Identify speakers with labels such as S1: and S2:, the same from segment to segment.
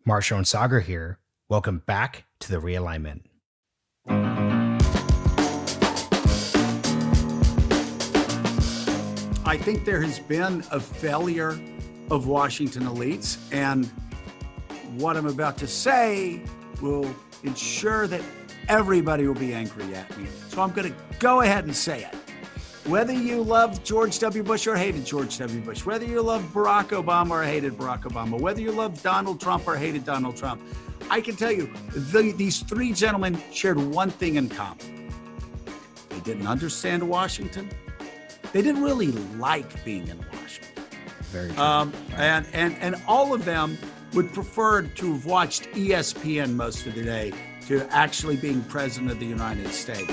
S1: Marshall and Sagar here. Welcome back to The Realignment.
S2: I think there has been a failure of Washington elites, and what I'm about to say will ensure that everybody will be angry at me. So I'm going to go ahead and say it. Whether you loved George W. Bush or hated George W. Bush, whether you loved Barack Obama or hated Barack Obama, whether you loved Donald Trump or hated Donald Trump, I can tell you these three gentlemen shared one thing in common. They didn't understand Washington. They didn't really like being in Washington.
S1: Very true.
S2: And all of them would prefer to have watched ESPN most of the day to actually being president of the United States.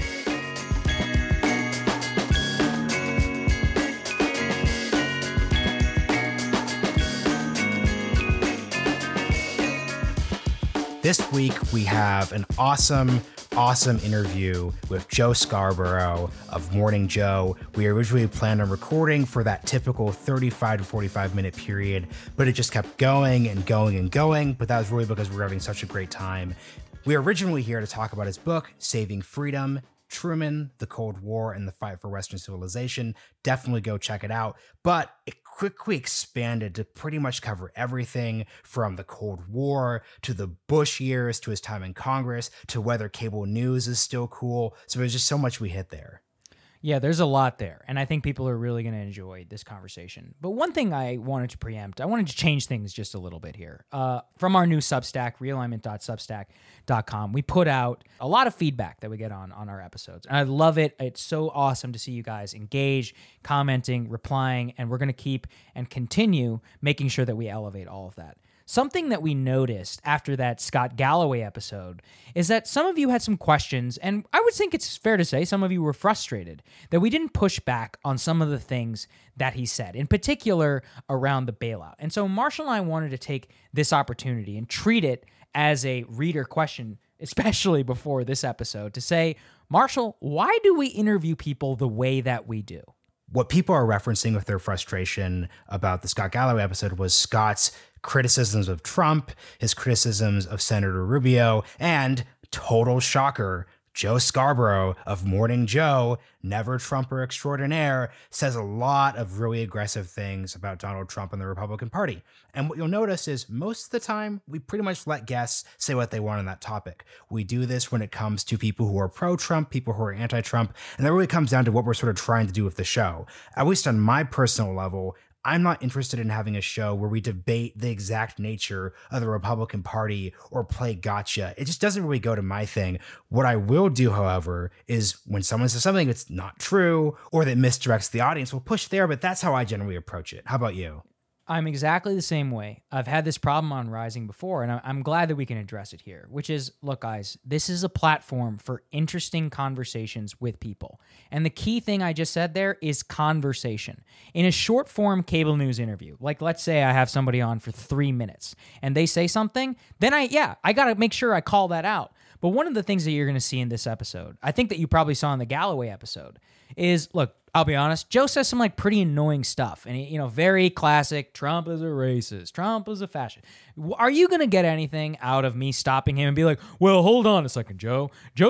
S1: This week, we have an awesome interview with Joe Scarborough of Morning Joe. We originally planned on recording for that typical 35 to 45 minute period, but it just kept going and going and going. But that was really because we were having such a great time. We were originally here to talk about his book, Saving Freedom, Truman, the Cold War, and the Fight for Western Civilization. Definitely go check it out. But it quickly expanded to pretty much cover everything from the Cold War to the Bush years to his time in Congress to whether cable news is still cool. So there's just so much we hit there.
S3: Yeah, there's a lot there, and I think people are really going to enjoy this conversation. But one thing I wanted to preempt, I wanted to change things just a little bit here. From our new Substack, realignment.substack.com, we put out a lot of feedback that we get on our episodes, and I love it. It's so awesome to see you guys engage, commenting, replying, and we're going to keep and continue making sure that we elevate all of that. Something that we noticed after that Scott Galloway episode is that some of you had some questions, and I would think it's fair to say some of you were frustrated that we didn't push back on some of the things that he said, in particular around the bailout. And so Marshall and I wanted to take this opportunity and treat it as a reader question, especially before this episode, to say, Marshall, why do we interview people the way that we do?
S1: What people are referencing with their frustration about the Scott Galloway episode was Scott's criticisms of Trump, his criticisms of Senator Rubio, and, total shocker, Joe Scarborough of Morning Joe, never Trumper extraordinaire, says a lot of really aggressive things about Donald Trump and the Republican Party. And what you'll notice is most of the time, we pretty much let guests say what they want on that topic. We do this when it comes to people who are pro-Trump, people who are anti-Trump, and that really comes down to what we're sort of trying to do with the show. At least on my personal level, I'm not interested in having a show where we debate the exact nature of the Republican Party or play gotcha. It just doesn't really go to my thing. What I will do, however, is when someone says something that's not true or that misdirects the audience, we'll push there, but that's how I generally approach it. How about you?
S3: I'm exactly the same way. I've had this problem on Rising before, and I'm glad that we can address it here, which is, look, guys, this is a platform for interesting conversations with people. And the key thing I just said there is conversation. In a short-form cable news interview, like let's say I have somebody on for 3 minutes, and they say something, then I got to make sure I call that out. But one of the things that you're going to see in this episode, I think that you probably saw in the Galloway episode, is, look, I'll be honest, Joe says some pretty annoying stuff. And, very classic, Trump is a racist, Trump is a fascist. Are you going to get anything out of me stopping him and be like, well, hold on a second, Joe.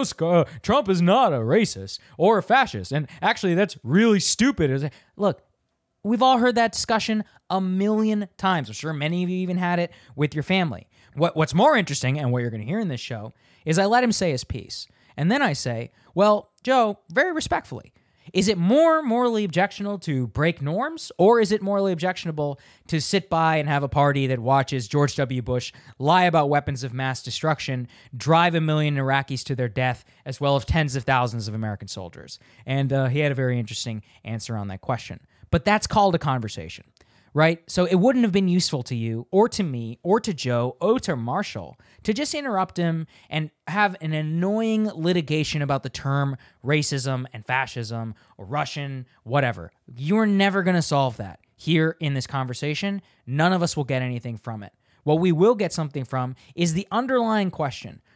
S3: Trump is not a racist or a fascist. And actually, that's really stupid. Look, we've all heard that discussion a million times. I'm sure many of you even had it with your family. What's more interesting, and what you're going to hear in this show, is I let him say his piece. And then I say, well, Joe, very respectfully, is it more morally objectionable to break norms, or is it morally objectionable to sit by and have a party that watches George W. Bush lie about weapons of mass destruction, drive 1 million Iraqis to their death, as well as tens of thousands of American soldiers? And he had a very interesting answer on that question. But that's called a conversation, right? So it wouldn't have been useful to you or to me or to Joe or to Marshall to just interrupt him and have an annoying litigation about the term racism and fascism or Russian, whatever. You're never going to solve that here in this conversation. None of us will get anything from it. What we will get something from is the underlying question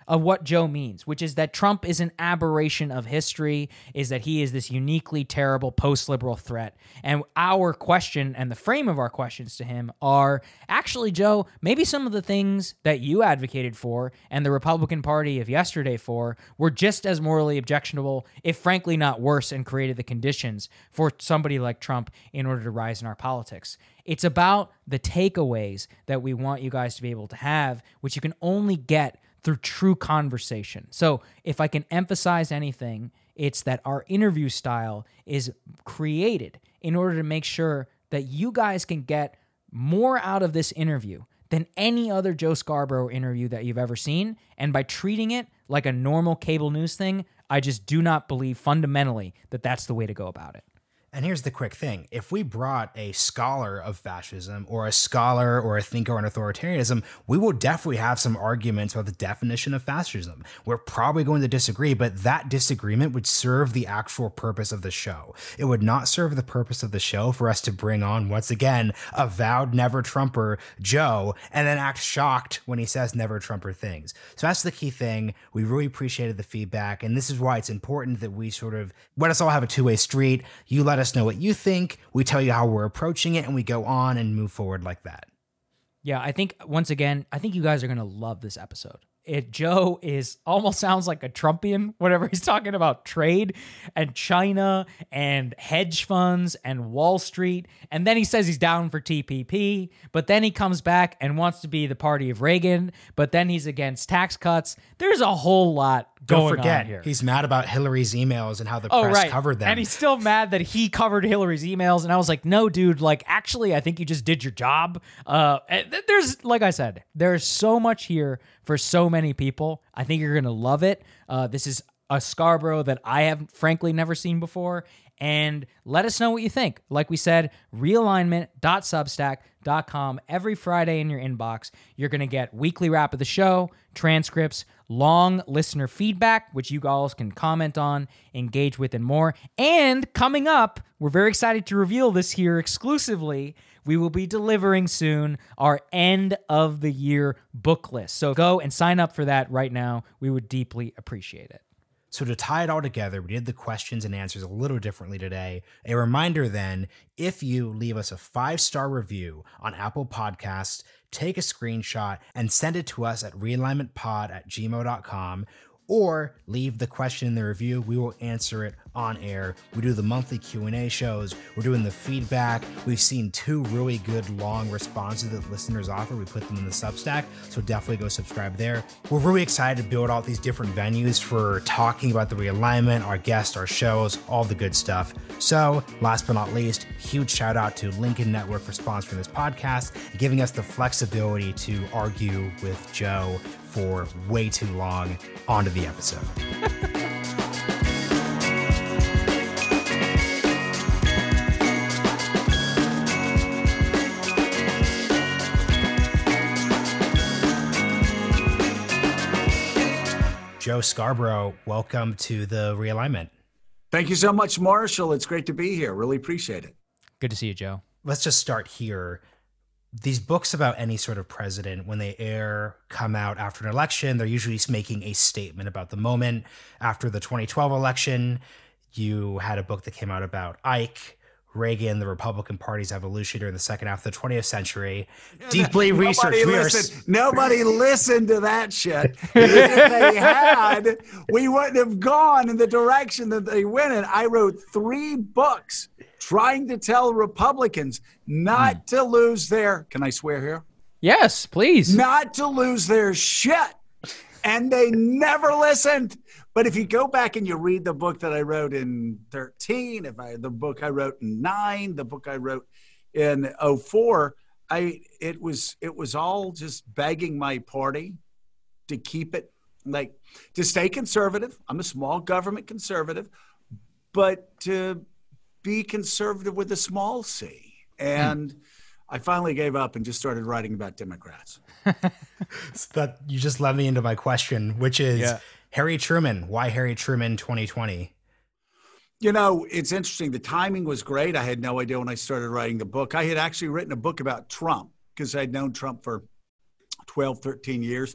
S3: of what Joe means, which is that Trump is an aberration of history, is that he is this uniquely terrible post-liberal threat. And our question and the frame of our questions to him are, actually, Joe, maybe some of the things that you advocated for and the Republican Party of yesterday for were just as morally objectionable, if frankly not worse, and created the conditions for somebody like Trump in order to rise in our politics. It's about the takeaways that we want you guys to be able to have, which you can only get through true conversation. So if I can emphasize anything, it's that our interview style is created in order to make sure that you guys can get more out of this interview than any other Joe Scarborough interview that you've ever seen. And by treating it like a normal cable news thing, I just do not believe fundamentally that that's the way to go about it.
S1: And here's the quick thing. If we brought a scholar of fascism or a scholar or a thinker on authoritarianism, we will definitely have some arguments about the definition of fascism. We're probably going to disagree, but that disagreement would serve the actual purpose of the show. It would not serve the purpose of the show for us to bring on, once again, a vowed never Trumper, Joe, and then act shocked when he says never Trumper things. So that's the key thing. We really appreciated the feedback, and this is why it's important that we sort of let us all have a two-way street. You let us know what you think, we tell you how we're approaching it, and we go on and move forward like that.
S3: Yeah, I think, once again, I think you guys are going to love this episode. Joe almost sounds like a Trumpian, whenever he's talking about trade and China and hedge funds and Wall Street. And then he says he's down for TPP, but then he comes back and wants to be the party of Reagan, but then he's against tax cuts. There's a whole lot going on here.
S1: He's mad about Hillary's emails and how the press covered them.
S3: And he's still mad that he covered Hillary's emails. And I was like, no, dude, actually, I think you just did your job. There's, like I said, there's so much here for so many people. I think you're going to love it. This is a Scarborough that I have frankly never seen before. And let us know what you think. Like we said, realignment.substack.com. Every Friday in your inbox, you're going to get weekly wrap of the show, transcripts, long listener feedback, which you all can comment on, engage with, and more. And coming up, we're very excited to reveal this here exclusively. We will be delivering soon our end of the year book list. So go and sign up for that right now. We would deeply appreciate it.
S1: So to tie it all together, we did the questions and answers a little differently today. A reminder then, if you leave us a 5-star review on Apple Podcasts, take a screenshot and send it to us at realignmentpod@gmail.com, or leave the question in the review. We will answer it on air. We do the monthly Q&A shows. We're doing the feedback. We've seen 2 really good long responses that listeners offer. We put them in the Substack, so definitely go subscribe there. We're really excited to build out these different venues for talking about the realignment, our guests, our shows, all the good stuff. So last but not least, huge shout out to Lincoln Network for sponsoring this podcast, giving us the flexibility to argue with Joe for way too long. On to the episode. Joe Scarborough, welcome to the realignment.
S2: Thank you so much, Marshall. It's great to be here. Really appreciate it.
S3: Good to see you, Joe.
S1: Let's just start here. These books about any sort of president, when they come out after an election, they're usually making a statement about the moment. After the 2012 election, you had a book that came out about Ike, Reagan, the Republican Party's evolution during the second half of the 20th century. Deeply researched.
S2: Nobody listened to that shit. If they had, we wouldn't have gone in the direction that they went in. I wrote 3 books trying to tell Republicans not to lose their, can I swear here?
S3: Yes, please.
S2: Not to lose their shit. And they never listened. But if you go back and you read the book that I wrote in 13, the book I wrote in 9, the book I wrote in 04, it was all just begging my party to keep it, to stay conservative. I'm a small government conservative, but to be conservative with a small c. And I finally gave up and just started writing about Democrats.
S1: So you just led me into my question, which is Harry Truman. Why Harry Truman 2020?
S2: You know, it's interesting. The timing was great. I had no idea when I started writing the book. I had actually written a book about Trump because I'd known Trump for 12, 13 years.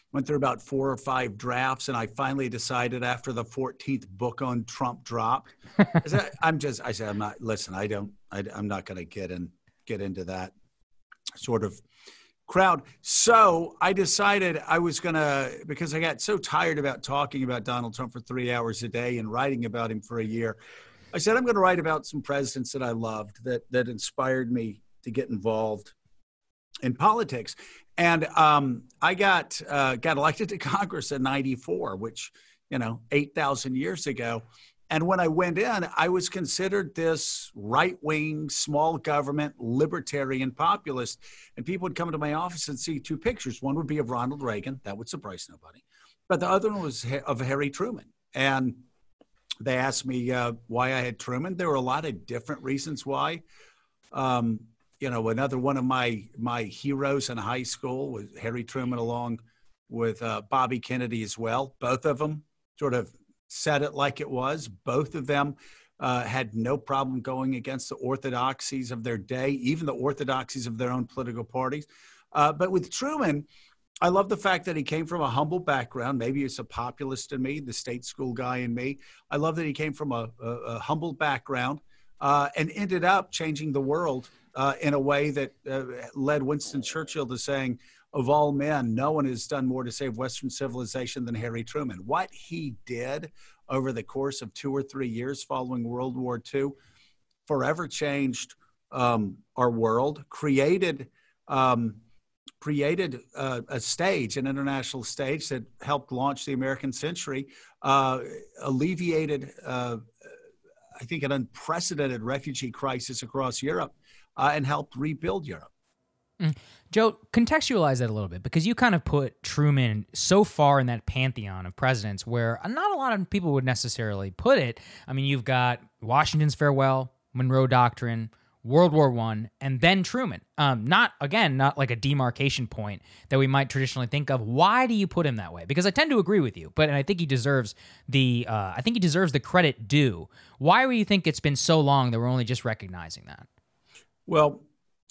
S2: went through about 4 or 5 drafts, and I finally decided after the 14th book on Trump dropped, I said, I'm not going to get into that sort of crowd. So I decided I was going to, because I got so tired about talking about Donald Trump for 3 hours a day and writing about him for a year, I said, I'm going to write about some presidents that I loved, that inspired me to get involved in politics. And I got elected to Congress in 94, which, 8,000 years ago. And when I went in, I was considered this right-wing, small government, libertarian populist. And people would come to my office and see 2 pictures. One would be of Ronald Reagan. That would surprise nobody. But the other one was of Harry Truman. And they asked me why I had Truman. There were a lot of different reasons why. Another one of my heroes in high school was Harry Truman, along with Bobby Kennedy as well. Both of them sort of said it like it was. Both of them had no problem going against the orthodoxies of their day, even the orthodoxies of their own political parties. But with Truman, I love the fact that he came from a humble background. Maybe it's a populist in me, the state school guy in me. I love that he came from a humble background and ended up changing the world in a way that led Winston Churchill to saying, of all men, no one has done more to save Western civilization than Harry Truman. What he did over the course of 2 or 3 years following World War II forever changed our world, created a stage, an international stage that helped launch the American century, alleviated, I think, an unprecedented refugee crisis across Europe, and helped rebuild Europe.
S3: Joe, contextualize that a little bit, because you kind of put Truman so far in that pantheon of presidents where not a lot of people would necessarily put it. I mean, you've got Washington's farewell, Monroe Doctrine, World War I, and then Truman. Not like a demarcation point that we might traditionally think of. Why do you put him that way? Because I tend to agree with you, and I think he deserves the credit due. Why do you think it's been so long that we're only just recognizing that?
S2: Well,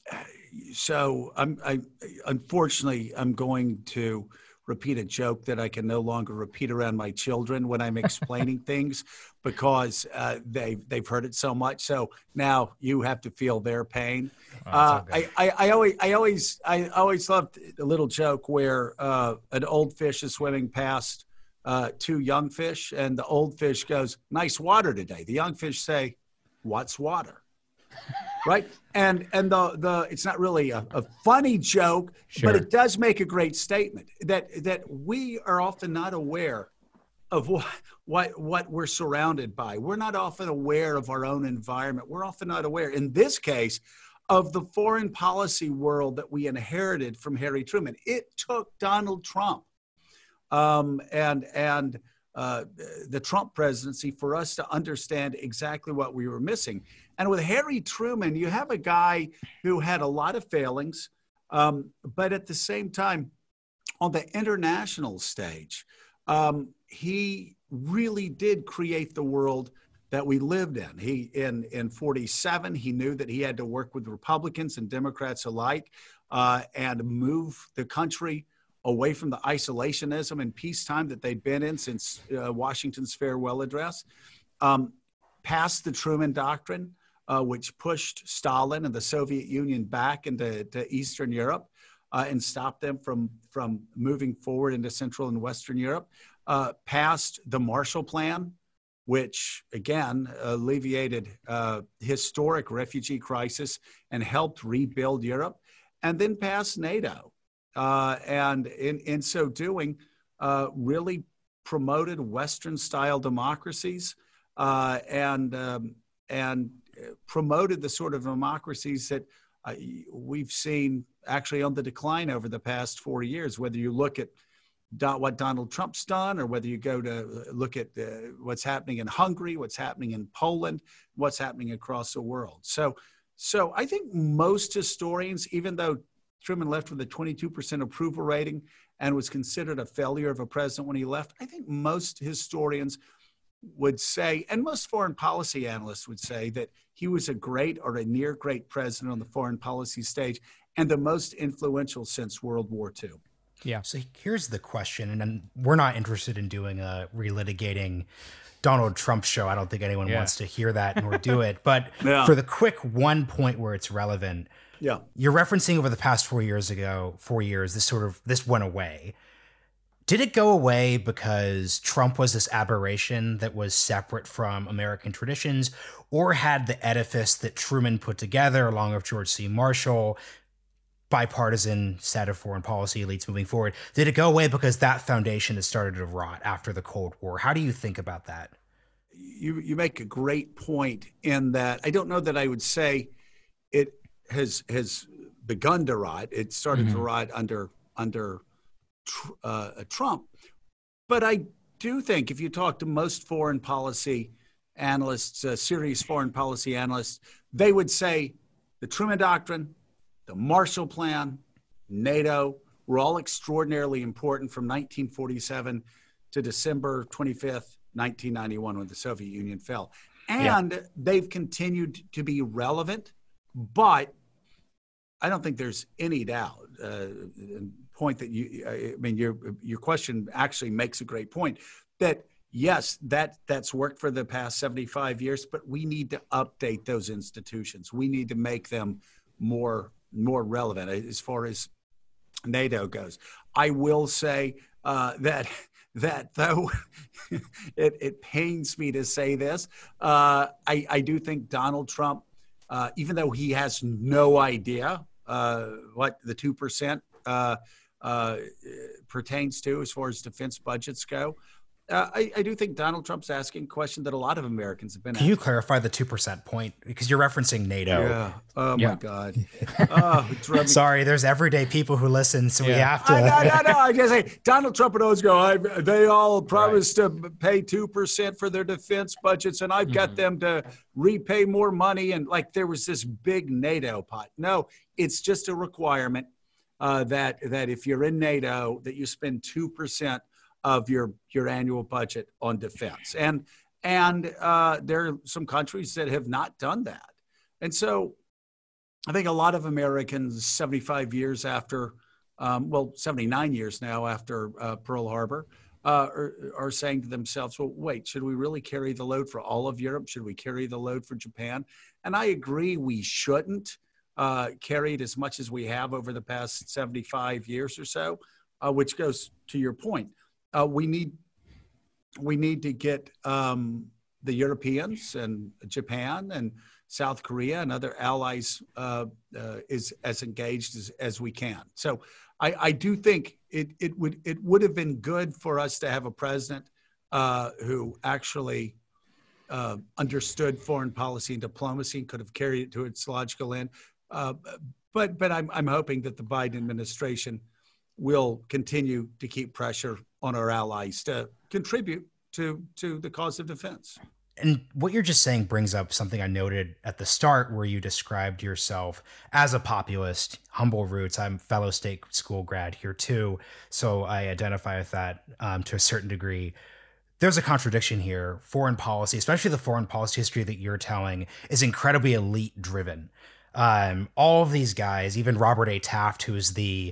S2: so unfortunately, I'm going to repeat a joke that I can no longer repeat around my children when I'm explaining things, because they've heard it so much. So now you have to feel their pain. Okay. I always loved a little joke where an old fish is swimming past 2 young fish, and the old fish goes, "Nice water today." The young fish say, "What's water?" Right. And the it's not really a funny joke, sure, but it does make a great statement that we are often not aware of what we're surrounded by. We're not often aware of our own environment. We're often not aware, in this case, of the foreign policy world that we inherited from Harry Truman. It took Donald Trump and the Trump presidency for us to understand exactly what we were missing. And with Harry Truman, you have a guy who had a lot of failings, but at the same time, on the international stage, he really did create the world that we lived in. In 47, he knew that he had to work with Republicans and Democrats alike and move the country away from the isolationism and peacetime that they'd been in since Washington's farewell address, passed the Truman Doctrine, which pushed Stalin and the Soviet Union back into Eastern Europe and stopped them from moving forward into Central and Western Europe, passed the Marshall Plan, which, again, alleviated historic refugee crisis and helped rebuild Europe, and then passed NATO. And in so doing, really promoted Western-style democracies and promoted the sort of democracies that we've seen actually on the decline over the past 4 years, whether you look at what Donald Trump's done, or whether you go to look at what's happening in Hungary, what's happening in Poland, what's happening across the world. So I think most historians, even though Truman left with a 22% approval rating and was considered a failure of a president when he left, I think most historians would say, and most foreign policy analysts would say, that he was a great or a near great president on the foreign policy stage and the most influential since World War II.
S3: Yeah.
S1: So here's the question, and then we're not interested in doing a relitigating Donald Trump show. I don't think anyone wants to hear that nor do it. But for the quick one point where it's relevant, you're referencing over the past 4 years, this went away. Did it go away because Trump was this aberration that was separate from American traditions, or had the edifice that Truman put together along with George C. Marshall, bipartisan set of foreign policy elites moving forward, did it go away because that foundation has started to rot after the Cold War? How do you think about that?
S2: You make a great point in that I don't know that I would say it has begun to rot. It started to rot under Trump. But I do think if you talk to most foreign policy analysts, serious foreign policy analysts, they would say the Truman Doctrine, the Marshall Plan, NATO were all extraordinarily important from 1947 to December 25th, 1991, when the Soviet Union fell. And they've continued to be relevant, but I don't think there's any doubt. Point that your question actually makes a great point, that yes, that's worked for the past 75 years, but we need to update those institutions. We need to make them more relevant as far as NATO goes. I will say that though it pains me to say this, I do think Donald Trump, even though he has no idea what the 2% pertains to as far as defense budgets go, I do think Donald Trump's asking a question that a lot of Americans have been asking.
S1: Can you clarify the 2% point? Because you're referencing NATO.
S2: Yeah. Oh, my God.
S1: Sorry, there's everyday people who listen, so we have to.
S2: No. I just say Donald Trump would always go, they all promised to pay 2% for their defense budgets, and I've got them to repay more money. And like there was this big NATO pot. No, it's just a requirement that if you're in NATO, that you spend 2% of your annual budget on defense. And there are some countries that have not done that. And so I think a lot of Americans 75 years after, 79 years now after Pearl Harbor, are saying to themselves, well, wait, should we really carry the load for all of Europe? Should we carry the load for Japan? And I agree we shouldn't carry it as much as we have over the past 75 years or so, which goes to your point. We need to get the Europeans and Japan and South Korea and other allies is as engaged as we can. So I do think it would have been good for us to have a president who actually understood foreign policy and diplomacy and could have carried it to its logical end. But I'm hoping that the Biden administration will continue to keep pressure on our allies to contribute to the cause of defense.
S1: And what you're just saying brings up something I noted at the start, where you described yourself as a populist, humble roots. I'm a fellow state school grad here too, so I identify with that to a certain degree. There's a contradiction here. Foreign policy, especially the foreign policy history that you're telling, is incredibly elite driven. All of these guys, even Robert A. Taft, who is the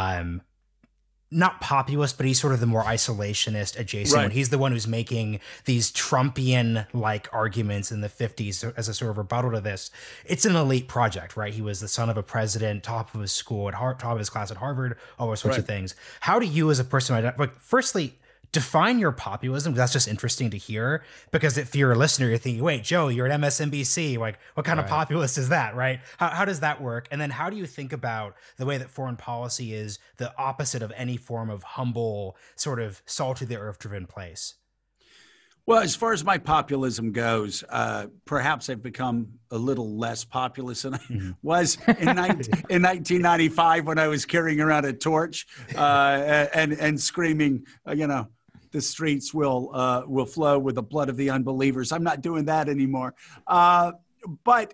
S1: not populist, but he's sort of the more isolationist adjacent one. He's the one who's making these Trumpian-like arguments in the 50s as a sort of rebuttal to this. It's an elite project, right? He was the son of a president, top of his school, top of his class at Harvard, all those sorts of things. How do you as a person, firstly, define your populism? That's just interesting to hear, because if you're a listener, you're thinking, wait, Joe, you're at MSNBC. Like, what kind of populist is that, right? How does that work? And then how do you think about the way that foreign policy is the opposite of any form of humble, sort of salt of the earth driven place?
S2: Well, as far as my populism goes, perhaps I've become a little less populist than I was in 1995 when I was carrying around a torch and screaming, the streets will flow with the blood of the unbelievers. I'm not doing that anymore. But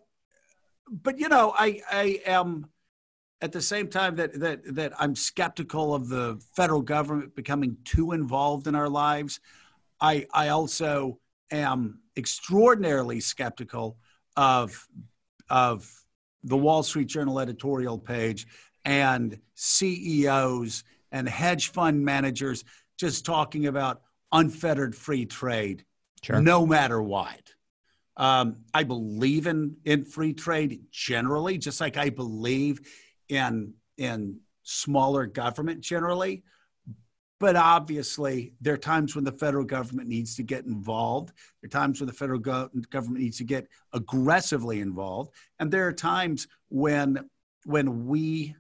S2: I am at the same time that I'm skeptical of the federal government becoming too involved in our lives. I also am extraordinarily skeptical of the Wall Street Journal editorial page and CEOs and hedge fund managers just talking about unfettered free trade, no matter what. I believe in free trade generally, just like I believe in smaller government generally. But obviously, there are times when the federal government needs to get involved. There are times when the federal government needs to get aggressively involved. And there are times when we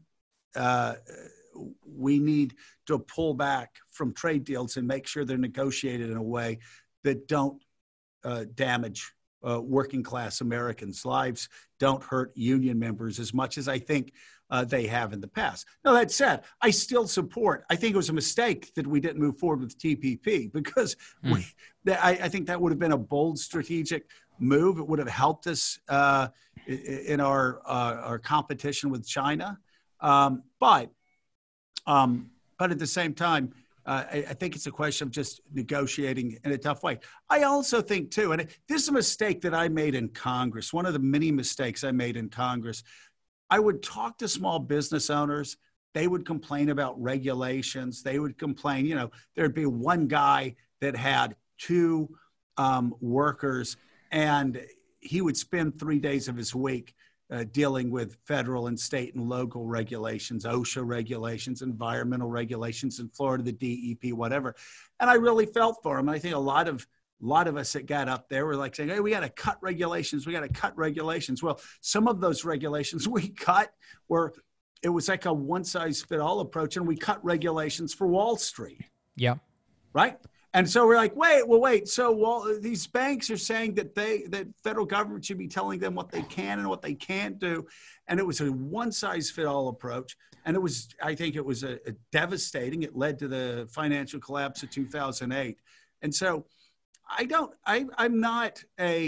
S2: need to pull back from trade deals and make sure they're negotiated in a way that don't damage working class Americans' lives, don't hurt union members as much as I think they have in the past. Now, that said, I still support. I think it was a mistake that we didn't move forward with TPP because I think that would have been a bold strategic move. It would have helped us in our competition with China. But at the same time, I think it's a question of just negotiating in a tough way. I also think, too, and this is a mistake that I made in Congress, one of the many mistakes I made in Congress. I would talk to small business owners. They would complain about regulations. They would complain, there'd be one guy that had 2 workers, and he would spend 3 days of his week dealing with federal and state and local regulations, OSHA regulations, environmental regulations in Florida, the DEP, whatever. And I really felt for him. I think a lot of us that got up there were like saying, hey, we got to cut regulations. We got to cut regulations. Well, some of those regulations we cut it was like a one-size-fit-all approach, and we cut regulations for Wall Street.
S3: Yeah.
S2: Right? And so we're like, wait. So these banks are saying that federal government should be telling them what they can and what they can't do. And it was a one-size-fit-all approach. And I think it was a devastating. It led to the financial collapse of 2008. And so I am not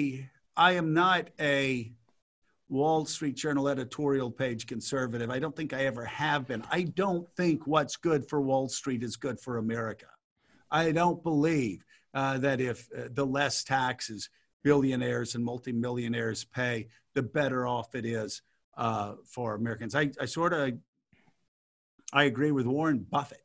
S2: a Wall Street Journal editorial page conservative. I don't think I ever have been. I don't think what's good for Wall Street is good for America. I don't believe that if the less taxes billionaires and multimillionaires pay, the better off it is for Americans. I agree with Warren Buffett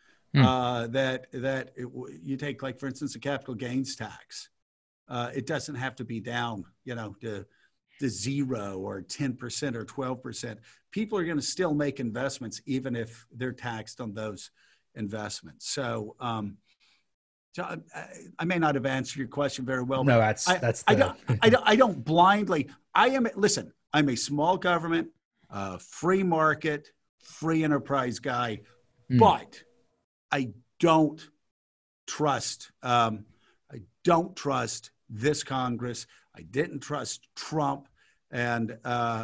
S2: that you take, like, for instance, the capital gains tax. It doesn't have to be down, to 0 or 10% or 12%. People are going to still make investments even if they're taxed on those investments. So I may not have answered your question very well.
S1: No,
S2: I don't blindly. Listen, I'm a small government, free market, free enterprise guy, but I don't trust. I don't trust this Congress. I didn't trust Trump, and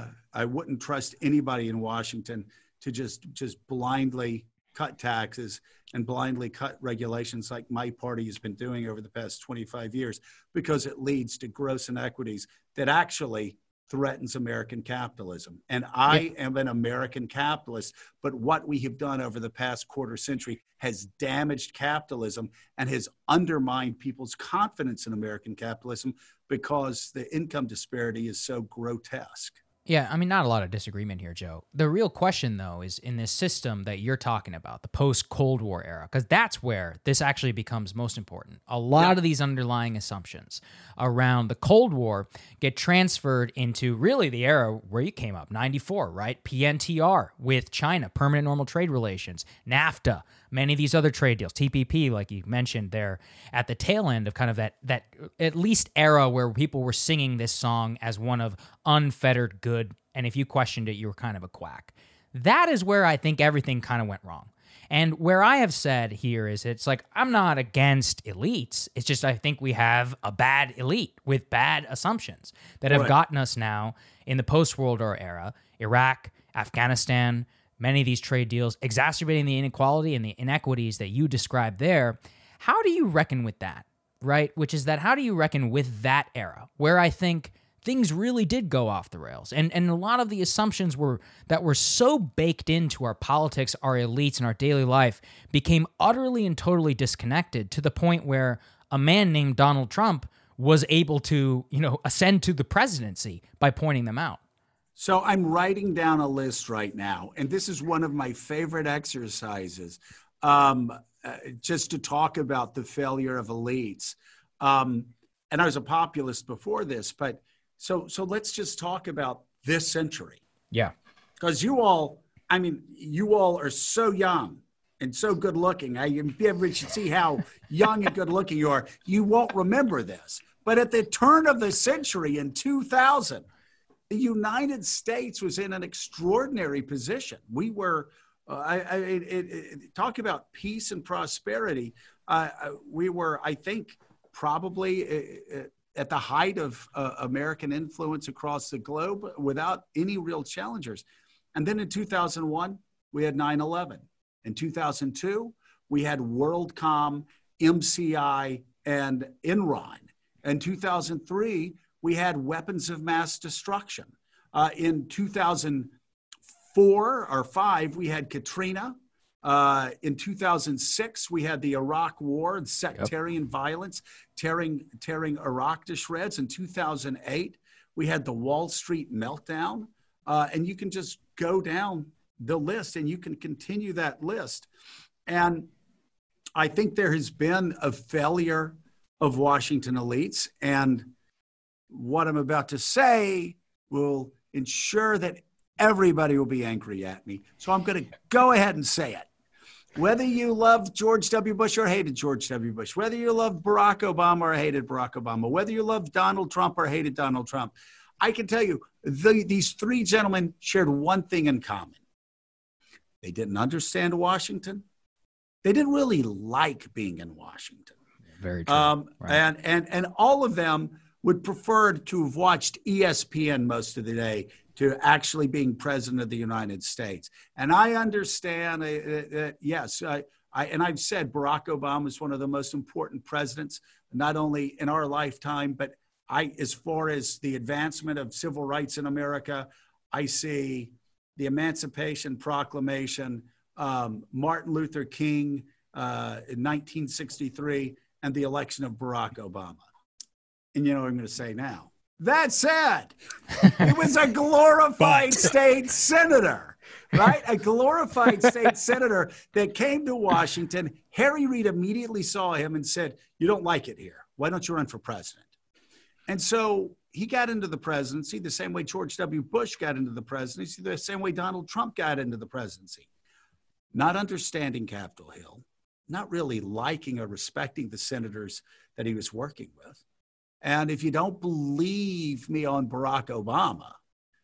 S2: I wouldn't trust anybody in Washington to just blindly cut taxes and blindly cut regulations like my party has been doing over the past 25 years, because it leads to gross inequities that actually threatens American capitalism. And I am an American capitalist, but what we have done over the past quarter century has damaged capitalism and has undermined people's confidence in American capitalism because the income disparity is so grotesque.
S3: Yeah, I mean, not a lot of disagreement here, Joe. The real question, though, is in this system that you're talking about, the post-Cold War era, because that's where this actually becomes most important. A lot of these underlying assumptions around the Cold War get transferred into really the era where you came up, 94, right? PNTR with China, permanent normal trade relations, NAFTA, many of these other trade deals, TPP, like you mentioned there, at the tail end of kind of that at least era where people were singing this song as one of unfettered good, and if you questioned it, you were kind of a quack. That is where I think everything kind of went wrong. And where I have said here is it's like, I'm not against elites. It's just I think we have a bad elite with bad assumptions that have gotten us now in the post-World War era, Iraq, Afghanistan, many of these trade deals, exacerbating the inequality and the inequities that you described there. How do you reckon with that, right? Which is that how do you reckon with that era where I think things really did go off the rails? And a lot of the assumptions were so baked into our politics, our elites, and our daily life became utterly and totally disconnected to the point where a man named Donald Trump was able to, ascend to the presidency by pointing them out.
S2: So I'm writing down a list right now, and this is one of my favorite exercises. just to talk about the failure of elites. And I was a populist before this, but so let's just talk about this century.
S1: Yeah.
S2: Because you all are so young and so good looking. Everybody should see how young and good looking you are. You won't remember this. But at the turn of the century in 2000, the United States was in an extraordinary position. We were, talk about peace and prosperity. We were, I think, probably at the height of American influence across the globe without any real challengers. And then in 2001, we had 9/11. In 2002, we had WorldCom, MCI, and Enron. In 2003, we had weapons of mass destruction. In 2004 or 5, we had Katrina. In 2006, we had the Iraq War and sectarian violence, tearing Iraq to shreds. In 2008, we had the Wall Street meltdown. And you can just go down the list and you can continue that list. And I think there has been a failure of Washington elites. And what I'm about to say will ensure that everybody will be angry at me. So I'm going to go ahead and say it. Whether you loved George W. Bush or hated George W. Bush, whether you loved Barack Obama or hated Barack Obama, whether you loved Donald Trump or hated Donald Trump, I can tell you these three gentlemen shared one thing in common. They didn't understand Washington. They didn't really like being in Washington.
S3: Very true.
S2: Right. And all of them would prefer to have watched ESPN most of the day to actually being president of the United States. And I understand that, yes, I've said Barack Obama is one of the most important presidents, not only in our lifetime, but as far as the advancement of civil rights in America, I see the Emancipation Proclamation, Martin Luther King in 1963, and the election of Barack Obama. And you know what I'm going to say now? That said, he was a glorified state senator, right? A glorified state senator that came to Washington. Harry Reid immediately saw him and said, "You don't like it here. Why don't you run for president?" And so he got into the presidency the same way George W. Bush got into the presidency, the same way Donald Trump got into the presidency. Not understanding Capitol Hill, not really liking or respecting the senators that he was working with. And if you don't believe me on Barack Obama,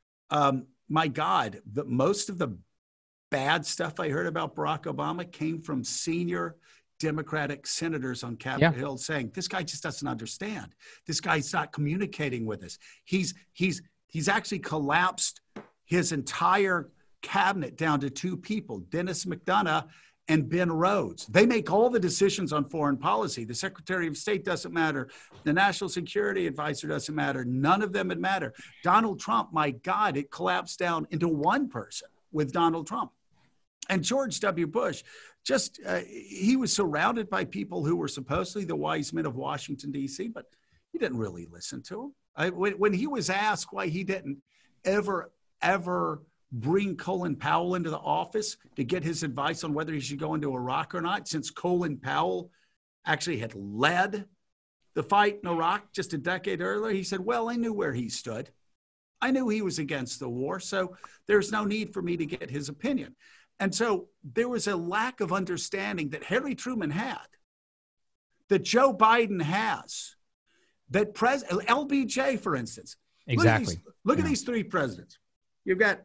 S2: my God, most of the bad stuff I heard about Barack Obama came from senior Democratic senators on Capitol Hill saying, this guy just doesn't understand. This guy's not communicating with us. He's actually collapsed his entire cabinet down to two people, Dennis McDonough and Ben Rhodes. They make all the decisions on foreign policy. The Secretary of State doesn't matter. The National Security Advisor doesn't matter. None of them would matter. Donald Trump, my God, it collapsed down into one person with Donald Trump. And George W. Bush, he was surrounded by people who were supposedly the wise men of Washington, D.C., but he didn't really listen to him. When he was asked why he didn't ever bring Colin Powell into the office to get his advice on whether he should go into Iraq or not, since Colin Powell actually had led the fight in Iraq just a decade earlier, he said, well, I knew where he stood. I knew he was against the war, so there's no need for me to get his opinion. And so there was a lack of understanding that Harry Truman had, that Joe Biden has, that LBJ, for instance.
S1: Exactly.
S2: Look at these three presidents. You've got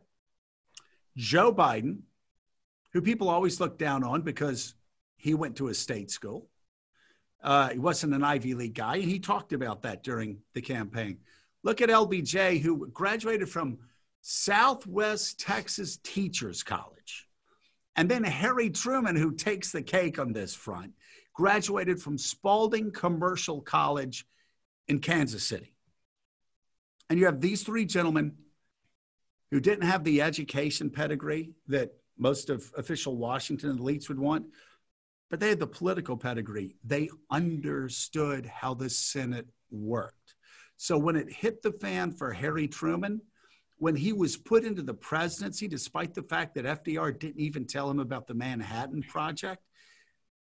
S2: Joe Biden, who people always look down on because he went to a state school. He wasn't an Ivy League guy, and he talked about that during the campaign. Look at LBJ, who graduated from Southwest Texas Teachers College. And then Harry Truman, who takes the cake on this front, graduated from Spalding Commercial College in Kansas City. And you have these three gentlemen who didn't have the education pedigree that most of official Washington elites would want, but they had the political pedigree. They understood how the Senate worked. So when it hit the fan for Harry Truman, when he was put into the presidency, despite the fact that FDR didn't even tell him about the Manhattan Project,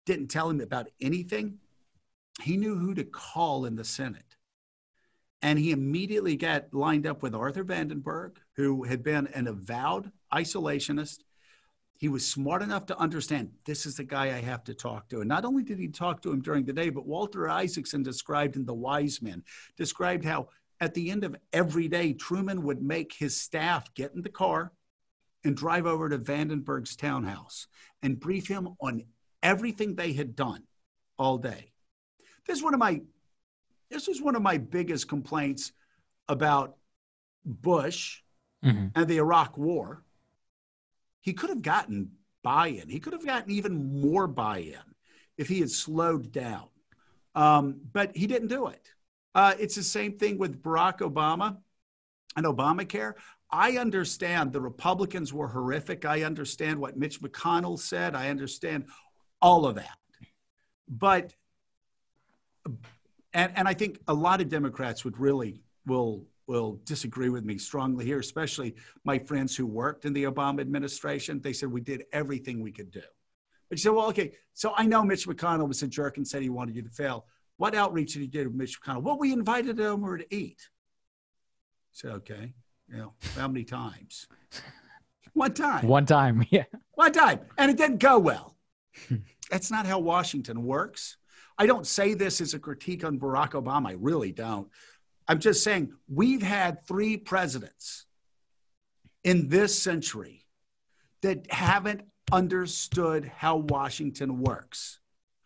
S2: didn't tell him about anything, he knew who to call in the Senate. And he immediately got lined up with Arthur Vandenberg, who had been an avowed isolationist. He was smart enough to understand, this is the guy I have to talk to. And not only did he talk to him during the day, but Walter Isaacson described in The Wise Men, described how at the end of every day, Truman would make his staff get in the car and drive over to Vandenberg's townhouse and brief him on everything they had done all day. This was one of my biggest complaints about Bush and the Iraq War. He could have gotten buy-in. He could have gotten even more buy-in if he had slowed down. But he didn't do it. It's the same thing with Barack Obama and Obamacare. I understand the Republicans were horrific. I understand what Mitch McConnell said. I understand all of that. But and I think a lot of Democrats will disagree with me strongly here, especially my friends who worked in the Obama administration. They said we did everything we could do. But you said, well, okay, so I know Mitch McConnell was a jerk and said he wanted you to fail. What outreach did you do to Mitch McConnell? Well, we invited him over to eat. So, okay, how many times? One time.
S3: One time, yeah.
S2: One time, and it didn't go well. That's not how Washington works. I don't say this as a critique on Barack Obama. I really don't. I'm just saying we've had 3 presidents in this century that haven't understood how Washington works.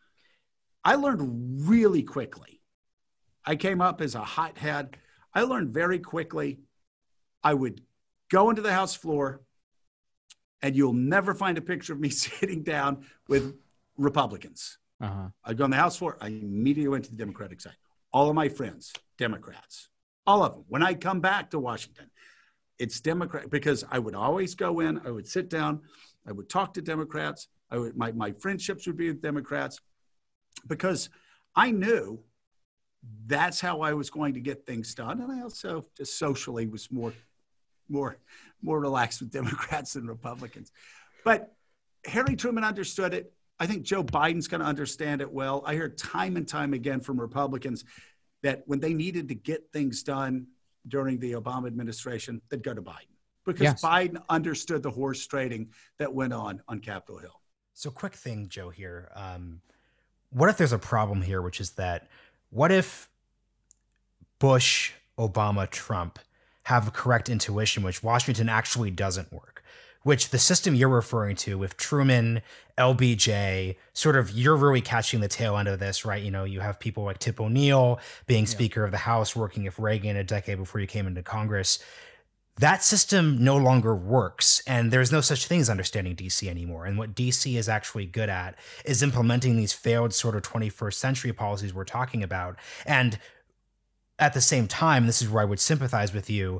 S2: I learned really quickly. I came up as a hothead. I learned very quickly. I would go into the House floor, and you'll never find a picture of me sitting down with Republicans. I'd go on the House floor. I immediately went to the Democratic side. All of my friends, Democrats, all of them. When I come back to Washington, it's Democrat, because I would always go in, I would sit down, I would talk to Democrats. My friendships would be with Democrats, because I knew that's how I was going to get things done. And I also just socially was more relaxed with Democrats than Republicans. But Harry Truman understood it. I think Joe Biden's going to understand it well. I heard time and time again from Republicans that when they needed to get things done during the Obama administration, they'd go to Biden, because Biden understood the horse trading that went on Capitol Hill.
S1: So quick thing, Joe, here. What if there's a problem here, which is that what if Bush, Obama, Trump have a correct intuition, which Washington actually doesn't work? Which the system you're referring to with Truman, LBJ, sort of, you're really catching the tail end of this, right? You have people like Tip O'Neill being Speaker of the House, working with Reagan a decade before you came into Congress. That system no longer works, and there's no such thing as understanding DC anymore. And what DC is actually good at is implementing these failed sort of 21st century policies we're talking about. And at the same time, this is where I would sympathize with you,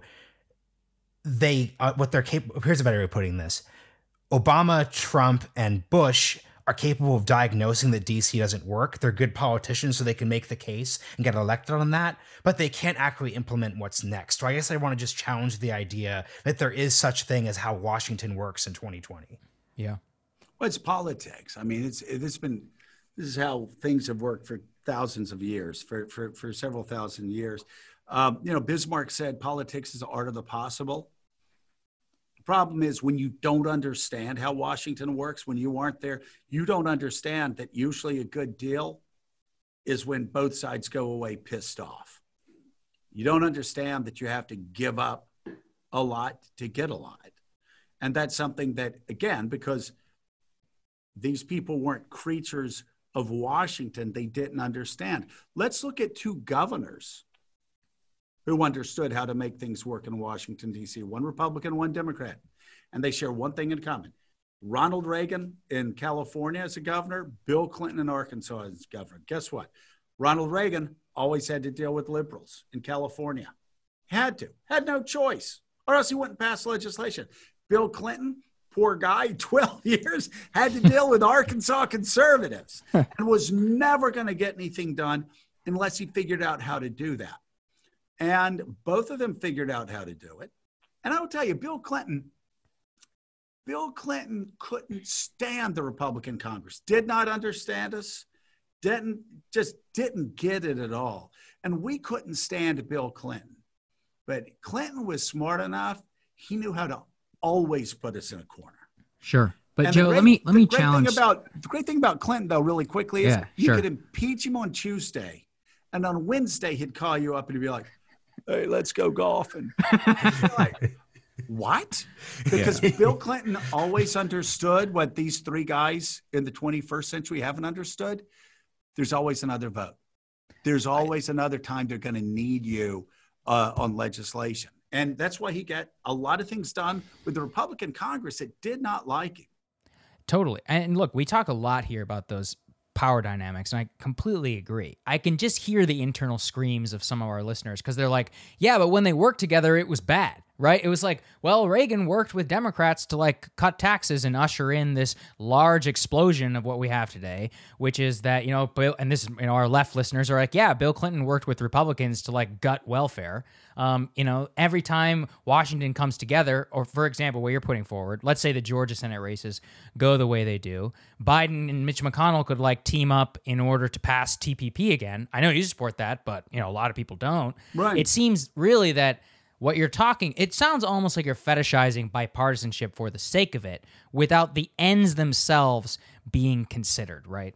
S1: what they're capable. Here's a better way of putting this: Obama, Trump, and Bush are capable of diagnosing that DC doesn't work. They're good politicians, so they can make the case and get elected on that, but they can't actually implement what's next. So I guess I want to just challenge the idea that there is such thing as how Washington works in 2020.
S3: Yeah.
S2: Well, it's politics. I mean, this is how things have worked for thousands of years, for several thousand years. Bismarck said politics is the art of the possible. The problem is when you don't understand how Washington works, when you aren't there, you don't understand that usually a good deal is when both sides go away pissed off. You don't understand that you have to give up a lot to get a lot. And that's something that, again, because these people weren't creatures of Washington, they didn't understand. Let's look at 2 governors who understood how to make things work in Washington, D.C., one Republican, one Democrat. And they share one thing in common. Ronald Reagan in California as a governor, Bill Clinton in Arkansas as governor. Guess what? Ronald Reagan always had to deal with liberals in California. Had no choice, or else he wouldn't pass legislation. Bill Clinton, poor guy, 12 years, had to deal with Arkansas conservatives and was never going to get anything done unless he figured out how to do that. And both of them figured out how to do it. And I will tell you, Bill Clinton, Bill Clinton couldn't stand the Republican Congress, did not understand us, didn't get it at all. And we couldn't stand Bill Clinton. But Clinton was smart enough. He knew how to always put us in a corner.
S4: Sure. But
S2: And
S4: Joe, let me challenge.
S2: The great thing about Clinton, though, really quickly, is
S4: Yeah,
S2: you
S4: sure.
S2: could impeach him on Tuesday, and on Wednesday he'd call you up and he'd be like, "Hey, let's go golfing." You're like, what? Because Bill Clinton always understood what these three guys in the 21st century haven't understood. There's always another vote. There's always another time they're going to need you on legislation. And that's why he got a lot of things done with the Republican Congress that did not like him.
S3: Totally. And look, we talk a lot here about those power dynamics, and I completely agree. I can just hear the internal screams of some of our listeners because they're like, yeah, but when they worked together, it was bad, right? It was like, well, Reagan worked with Democrats to like cut taxes and usher in this large explosion of what we have today, which is that, you know, Bill, and this is, you know, our left listeners are like, yeah, Bill Clinton worked with Republicans to like gut welfare. You know, every time Washington comes together, or for example, what you're putting forward, let's say the Georgia Senate races go the way they do, Biden and Mitch McConnell could like team up in order to pass TPP again. I know you support that, but you know, a lot of people don't.
S2: Right.
S3: It seems really that what you're talking, it sounds almost like you're fetishizing bipartisanship for the sake of it without the ends themselves being considered, right?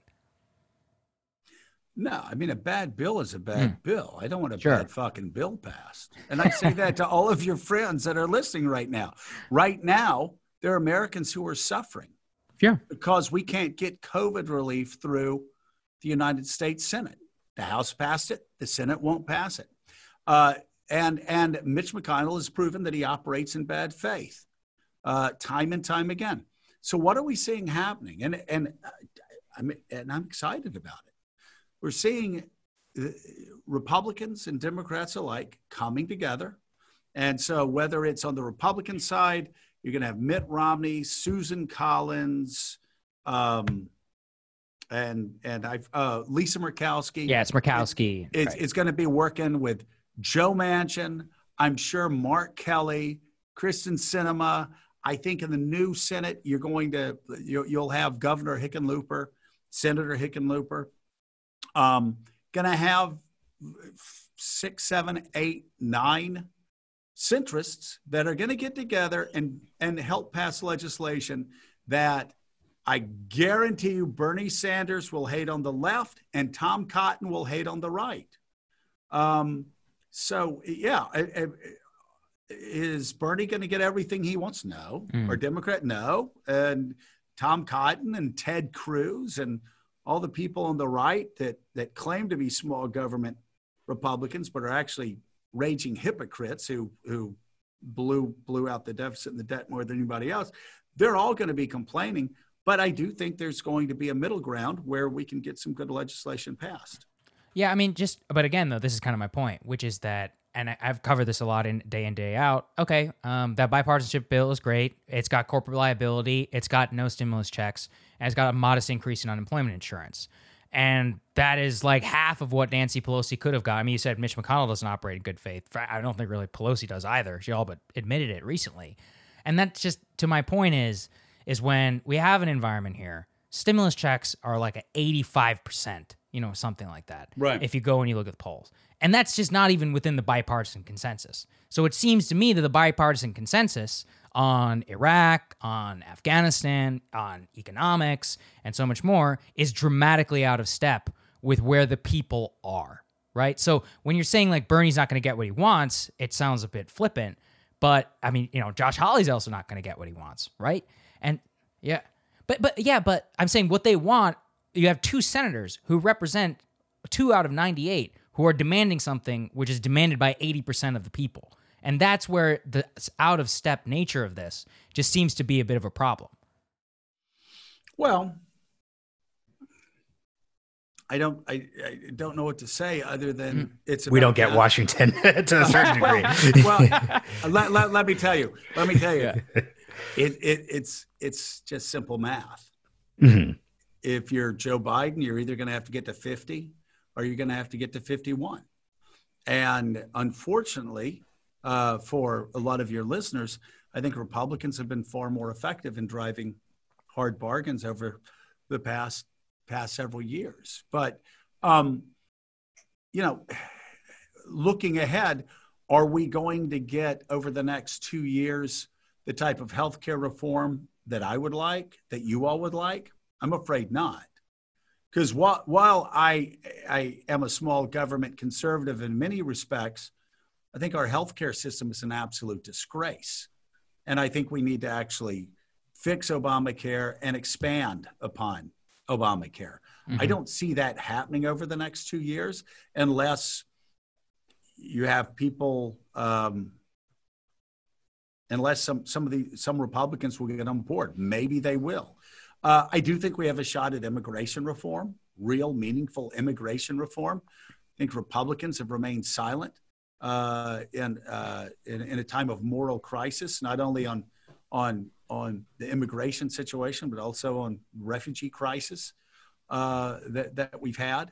S2: No, I mean, a bad bill is a bad bill. I don't want a
S3: Sure.
S2: bad fucking bill passed. And I say that to all of your friends that are listening right now. Right now, there are Americans who are suffering
S4: Yeah.
S2: because we can't get COVID relief through the United States Senate. The House passed it. The Senate won't pass it. And Mitch McConnell has proven that he operates in bad faith time and time again. So what are we seeing happening? And I'm excited about it. We're seeing Republicans and Democrats alike coming together. And so whether it's on the Republican side, you're going to have Mitt Romney, Susan Collins, and Lisa Murkowski.
S3: Yeah, it's Murkowski.
S2: It's going to be working with Joe Manchin. I'm sure Mark Kelly, Kristen Sinema. I think in the new Senate, you'll have Governor Hickenlooper, Senator Hickenlooper. Going to have 6, 7, 8, 9 centrists that are going to get together and help pass legislation that I guarantee you Bernie Sanders will hate on the left and Tom Cotton will hate on the right. So, yeah, is Bernie going to get everything he wants? No. Or Democrat? No. And Tom Cotton and Ted Cruz and all the people on the right that claim to be small government Republicans, but are actually raging hypocrites who blew out the deficit and the debt more than anybody else, they're all going to be complaining. But I do think there's going to be a middle ground where we can get some good legislation passed.
S3: Yeah, I mean, but again, though, this is kind of my point, which is that, and I've covered this a lot in day out. Okay, that bipartisanship bill is great. It's got corporate liability. It's got no stimulus checks. And it's got a modest increase in unemployment insurance. And that is like half of what Nancy Pelosi could have got. I mean, you said Mitch McConnell doesn't operate in good faith. I don't think really Pelosi does either. She all but admitted it recently. And that's just, to my point is when we have an environment here, stimulus checks are like at 85%, you know, something like that.
S2: Right.
S3: If you go and you look at the polls. And that's just not even within the bipartisan consensus. So it seems to me that the bipartisan consensus on Iraq, on Afghanistan, on economics, and so much more is dramatically out of step with where the people are, right? So when you're saying like Bernie's not going to get what he wants, it sounds a bit flippant. But I mean, you know, Josh Hawley's also not going to get what he wants, right? And yeah, but I'm saying what they want. You have 2 senators who represent 2 out of 98 who are demanding something which is demanded by 80% of the people. And that's where the out-of-step nature of this just seems to be a bit of a problem.
S2: Well, I don't know what to say other than it's.
S1: We don't get
S2: that.
S1: Washington to a certain degree.
S2: Well, let me tell you.
S1: Yeah.
S2: It's just simple math.
S1: Mm-hmm.
S2: If you're Joe Biden, you're either going to have to get to 50 or you're going to have to get to 51. And unfortunately, for a lot of your listeners, I think Republicans have been far more effective in driving hard bargains over the past several years. But, looking ahead, are we going to get over the next 2 years the type of healthcare reform that I would like, that you all would like? I'm afraid not. Because while I am a small government conservative in many respects, I think our healthcare system is an absolute disgrace. And I think we need to actually fix Obamacare and expand upon Obamacare. Mm-hmm. I don't see that happening over the next 2 years unless you have people, unless some Republicans will get on board. Maybe they will. I do think we have a shot at immigration reform, real meaningful immigration reform. I think Republicans have remained silent in a time of moral crisis, not only on the immigration situation, but also on refugee crisis that we've had.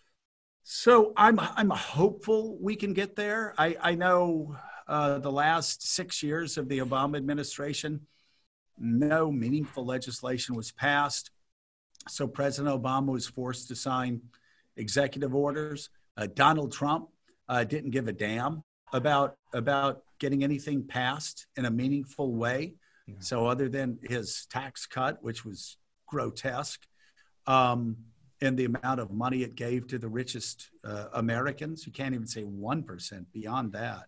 S2: So I'm hopeful we can get there. I know the last 6 years of the Obama administration, no meaningful legislation was passed. So President Obama was forced to sign executive orders. Donald Trump didn't give a damn about getting anything passed in a meaningful way. Yeah. So other than his tax cut, which was grotesque, and the amount of money it gave to the richest Americans, you can't even say 1% beyond that.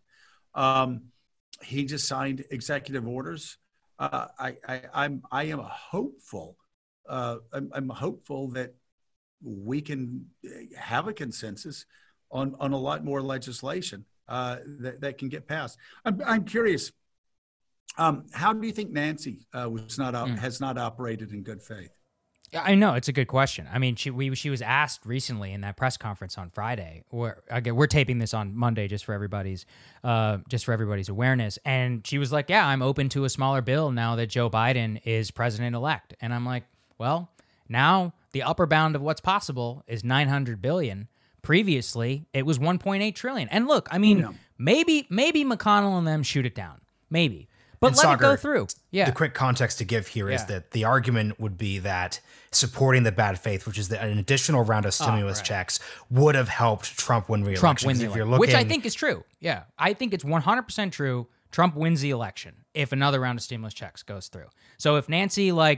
S2: He just signed executive orders. I am hopeful. I'm hopeful that we can have a consensus on a lot more legislation that can get passed. I'm curious. How do you think Nancy has not operated in good faith?
S3: I know, it's a good question. I mean, she was asked recently in that press conference on Friday. We're taping this on Monday just for everybody's awareness. And she was like, "Yeah, I'm open to a smaller bill now that Joe Biden is president-elect." And I'm like, well, now the upper bound of what's possible is $900 billion. Previously, it was $1.8 trillion. And look, I mean, maybe McConnell and them shoot it down, maybe. But let it go through. Yeah.
S1: The quick context to give here is that the argument would be that supporting the bad faith, which is an additional round of stimulus checks, would have helped Trump win re-election.
S3: Which I think is true. Yeah, I think it's 100% true. Trump wins the election if another round of stimulus checks goes through. So if Nancy, look,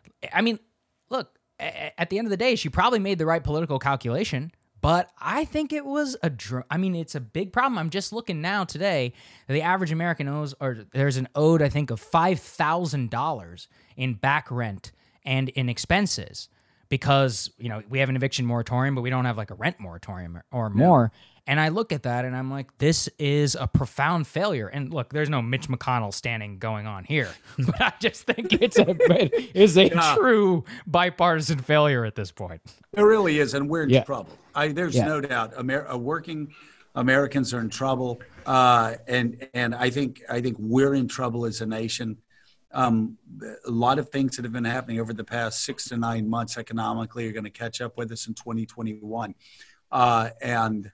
S3: at the end of the day, she probably made the right political calculation. But I think it was it's a big problem. I'm just looking now today. The average American there's an owed, I think, of $5,000 in back rent and in expenses because, we have an eviction moratorium, but we don't have like a rent moratorium or more. And I look at that and I'm like, this is a profound failure. And look, there's no Mitch McConnell standing going on here, but I just think it's a true bipartisan failure at this point.
S2: It really is, and we're in trouble. There's no doubt. Working Americans are in trouble, and I think we're in trouble as a nation. A lot of things that have been happening over the past 6 to 9 months economically are going to catch up with us in 2021, and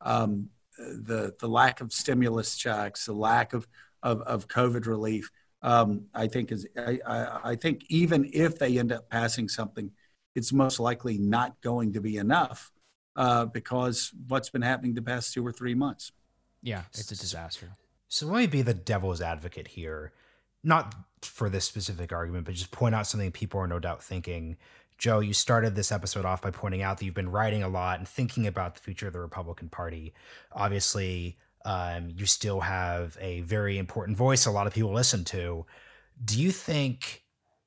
S2: the lack of stimulus checks, the lack of COVID relief, I think even if they end up passing something, it's most likely not going to be enough because what's been happening the past 2 or 3 months.
S3: Yeah, it's a disaster.
S1: So let me be the devil's advocate here, not for this specific argument, but just point out something people are no doubt thinking. Joe, you started this episode off by pointing out that you've been writing a lot and thinking about the future of the Republican Party. Obviously, you still have a very important voice a lot of people listen to. Do you think,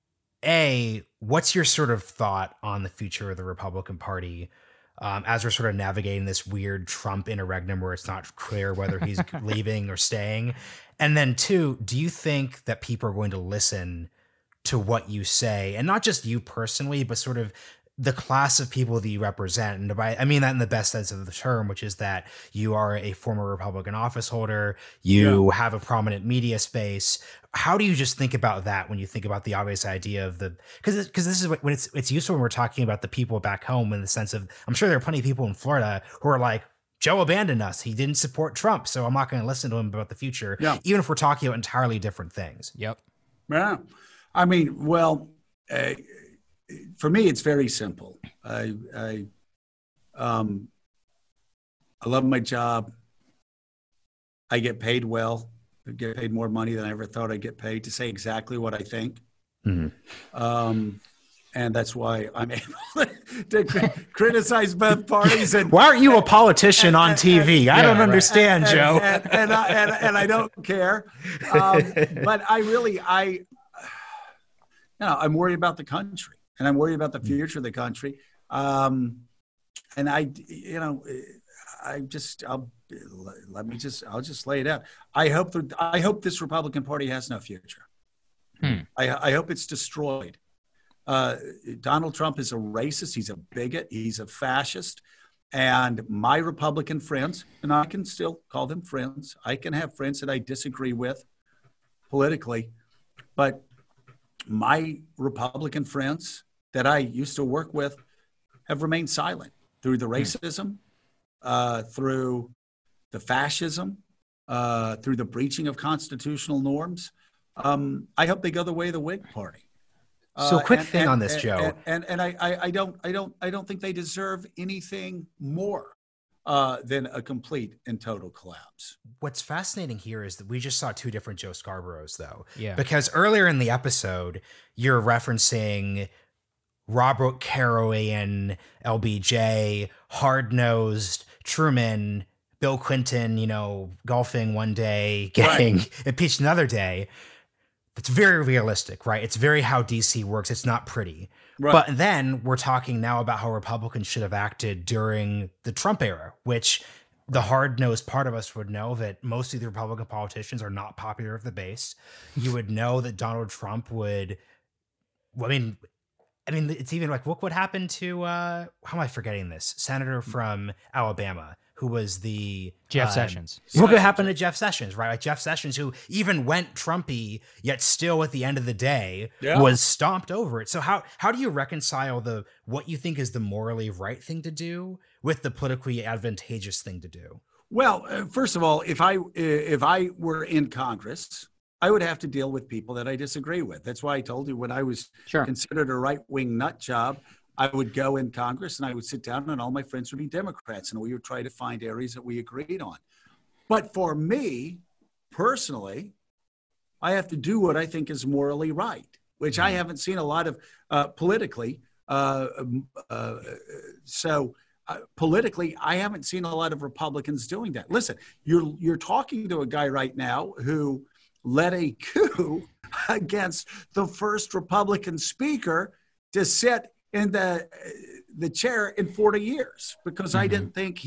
S1: what's your sort of thought on the future of the Republican Party as we're sort of navigating this weird Trump interregnum where it's not clear whether he's leaving or staying? And then 2, do you think that people are going to listen to what you say, and not just you personally, but sort of the class of people that you represent? And I mean that in the best sense of the term, which is that you are a former Republican office holder, you have a prominent media space. How do you just think about that when you think about the obvious idea of because this is when it's useful when we're talking about the people back home in the sense of, I'm sure there are plenty of people in Florida who are like, Joe abandoned us. He didn't support Trump, so I'm not going to listen to him about the future, even if we're talking about entirely different things.
S3: Yep.
S2: Yeah. I mean, well, for me, it's very simple. I love my job. I get paid well. I get paid more money than I ever thought I'd get paid to say exactly what I think. Mm-hmm. And that's why I'm able to criticize both parties. And
S1: why aren't you a politician on TV? I don't understand, Joe.
S2: And I don't care. But I'm worried about the country, and I'm worried about the future of the country. And I'll just lay it out. I hope this Republican Party has no future. I hope it's destroyed. Donald Trump is a racist. He's a bigot. He's a fascist. And my Republican friends, and I can still call them friends. I can have friends that I disagree with politically, but my Republican friends that I used to work with have remained silent through the racism, through the fascism, through the breaching of constitutional norms. I hope they go the way of the Whig Party.
S1: So quick thing on this, Joe.
S2: And I don't think they deserve anything more than a complete and total collapse.
S1: What's fascinating here is that we just saw two different Joe Scarboroughs, though.
S3: Yeah.
S1: Because earlier in the episode, you're referencing Robert Carowan, LBJ, hard-nosed Truman, Bill Clinton, golfing one day, getting impeached another day. It's very realistic, right? It's very how DC works. It's not pretty. Right. But then we're talking now about how Republicans should have acted during the Trump era, which the hard-nosed part of us would know that most of the Republican politicians are not popular with the base. You would know that Donald Trump would, I mean, it's even like, look what happened to, how am I forgetting this? Senator from Alabama, who was the
S3: Jeff Sessions.
S1: Look what happened to Jeff Sessions, right? Like Jeff Sessions, who even went Trumpy, yet still at the end of the day was stomped over it. So how do you reconcile what you think is the morally right thing to do with the politically advantageous thing to do?
S2: Well, first of all, if I were in Congress, I would have to deal with people that I disagree with. That's why I told you when I was considered a right-wing nut job, I would go in Congress and I would sit down and all my friends would be Democrats and we would try to find areas that we agreed on. But for me, personally, I have to do what I think is morally right, which I haven't seen a lot of politically. Politically, I haven't seen a lot of Republicans doing that. Listen, you're talking to a guy right now who led a coup against the first Republican speaker to sit in the chair in 40 years because I didn't think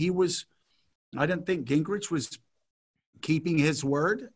S2: Gingrich was keeping his word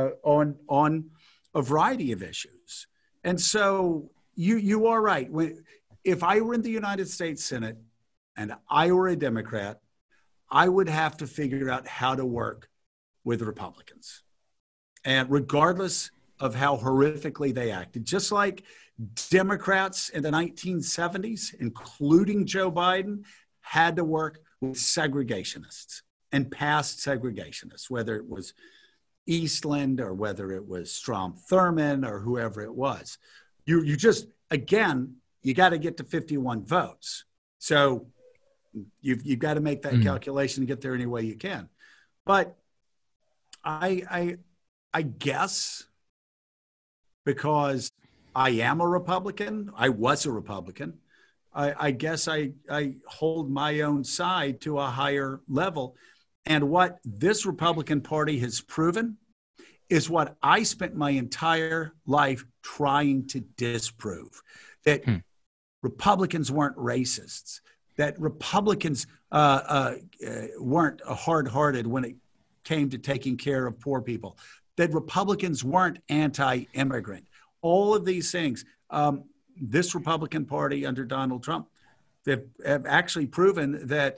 S2: on a variety of issues. And so you are right. If I were in the United States Senate and I were a Democrat, I would have to figure out how to work with Republicans. And regardless of how horrifically they acted, just like Democrats in the 1970s, including Joe Biden, had to work with segregationists and past segregationists, whether it was Eastland or whether it was Strom Thurmond or whoever it was. You just, again, you got to get to 51 votes. So you've got to make that calculation and get there any way you can. But I guess because I am a Republican, I was a Republican, I guess I hold my own side to a higher level. And what this Republican Party has proven is what I spent my entire life trying to disprove, that Republicans weren't racists, that Republicans weren't hard-hearted when it came to taking care of poor people, that Republicans weren't anti-immigrant. All of these things, this Republican Party under Donald Trump, have actually proven that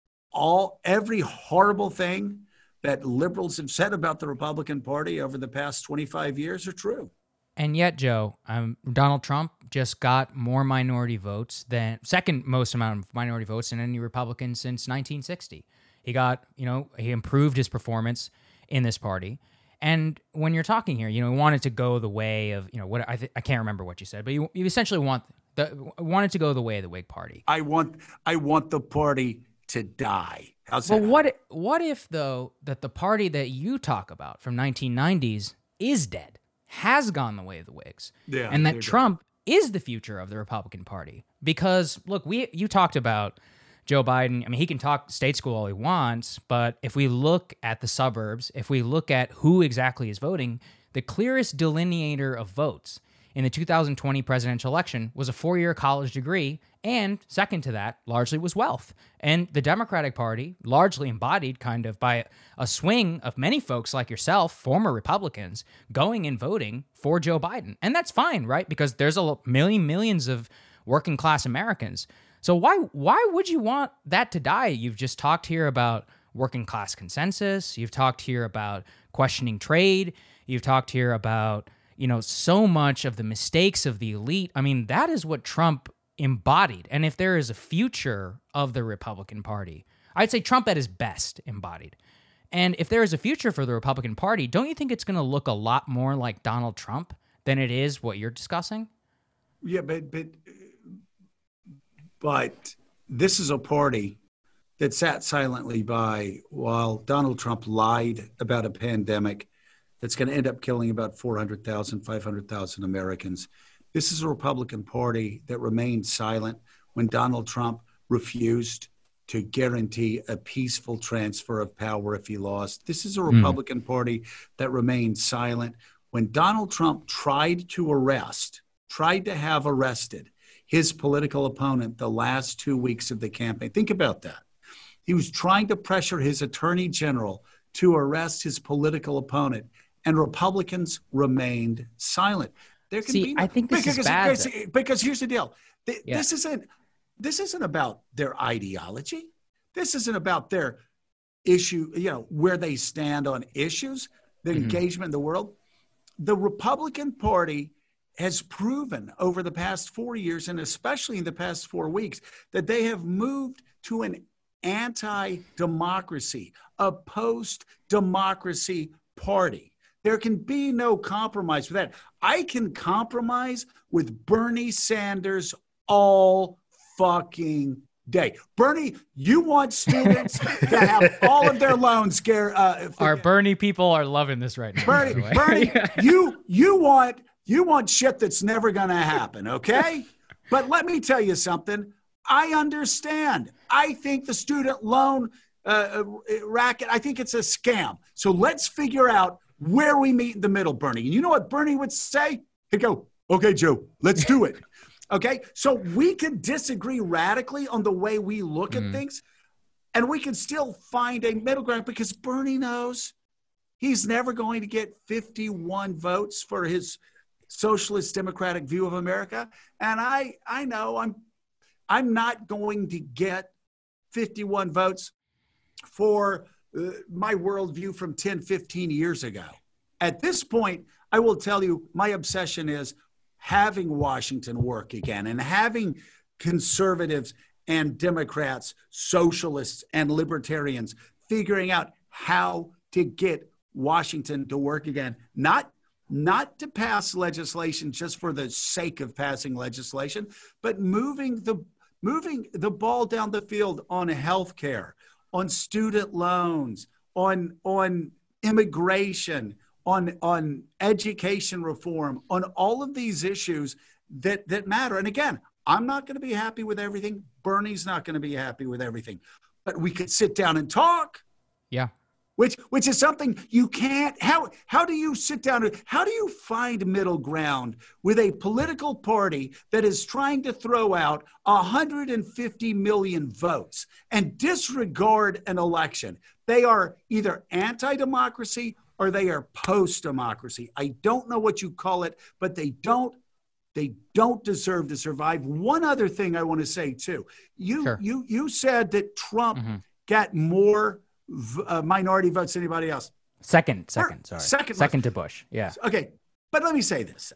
S2: every horrible thing that liberals have said about the Republican Party over the past 25 years are true.
S3: And yet, Joe, Donald Trump just got more minority votes second most amount of minority votes than any Republican since 1960. He got, he improved his performance in this party. And when you're talking here, he wanted to go the way of, what I can't remember what you said, but you essentially wanted to go the way of the Whig Party.
S2: I want the party to die. How's
S3: that?
S2: But
S3: what if, though, that the party that you talk about from 1990s is dead, has gone the way of the Whigs, and that Trump is the future of the Republican Party? Because, look, you talked about Joe Biden. I mean, he can talk state school all he wants, but if we look at the suburbs, if we look at who exactly is voting, the clearest delineator of votes in the 2020 presidential election was a 4-year college degree, and second to that, largely was wealth. And the Democratic Party, largely embodied kind of by a swing of many folks like yourself, former Republicans, going and voting for Joe Biden. And that's fine, right? Because there's millions of working class Americans. So why would you want that to die? You've just talked here about working class consensus. You've talked here about questioning trade. You've talked here about, so much of the mistakes of the elite. I mean, that is what Trump embodied. And if there is a future of the Republican Party, I'd say Trump at his best embodied. And if there is a future for the Republican Party, don't you think it's going to look a lot more like Donald Trump than it is what you're discussing?
S2: Yeah, but this is a party that sat silently by while Donald Trump lied about a pandemic that's going to end up killing about 400,000, 500,000 Americans. This is a Republican Party that remained silent when Donald Trump refused to guarantee a peaceful transfer of power if he lost. This is a Republican Party that remained silent when Donald Trump tried to have arrested his political opponent the last 2 weeks of the campaign. Think about that. He was trying to pressure his attorney general to arrest his political opponent, and Republicans remained silent. There can be no,
S3: I think this is bad.
S2: Because here's the deal. This isn't about their ideology. This isn't about their issue, where they stand on issues, the engagement in the world. The Republican Party has proven over the past 4 years, and especially in the past 4 weeks, that they have moved to an anti-democracy, a post-democracy party. There can be no compromise with that. I can compromise with Bernie Sanders all fucking day. Bernie, you want students to have all of their loans guaranteed.
S3: Our Bernie people are loving this right now.
S2: Bernie, you want shit that's never going to happen, okay? But let me tell you something. I understand. I think the student loan racket, I think it's a scam. So let's figure out where we meet in the middle, Bernie. And you know what Bernie would say? He'd go, okay, Joe, let's do it. Okay? So we can disagree radically on the way we look at things, and we can still find a middle ground because Bernie knows he's never going to get 51 votes for his socialist democratic view of America. And I know I'm not going to get 51 votes for my worldview from 10, 15 years ago. At this point, I will tell you my obsession is having Washington work again and having conservatives and Democrats, socialists and libertarians figuring out how to get Washington to work again, not to pass legislation just for the sake of passing legislation, but moving the ball down the field on health care, on student loans, on immigration, on education reform, on all of these issues that matter. And again, I'm not going to be happy with everything. Bernie's not going to be happy with everything. But we could sit down and talk.
S3: Yeah.
S2: Which is something you can't. How do you sit down? How do you find middle ground with a political party that is trying to throw out 150 million votes and disregard an election? They are either anti-democracy or they are post-democracy. I don't know what you call it, but they don't deserve to survive. One other thing I want to say too. You said that Trump got more minority votes than anybody else. Second
S3: to Bush. Yeah.
S2: Okay. But let me say this.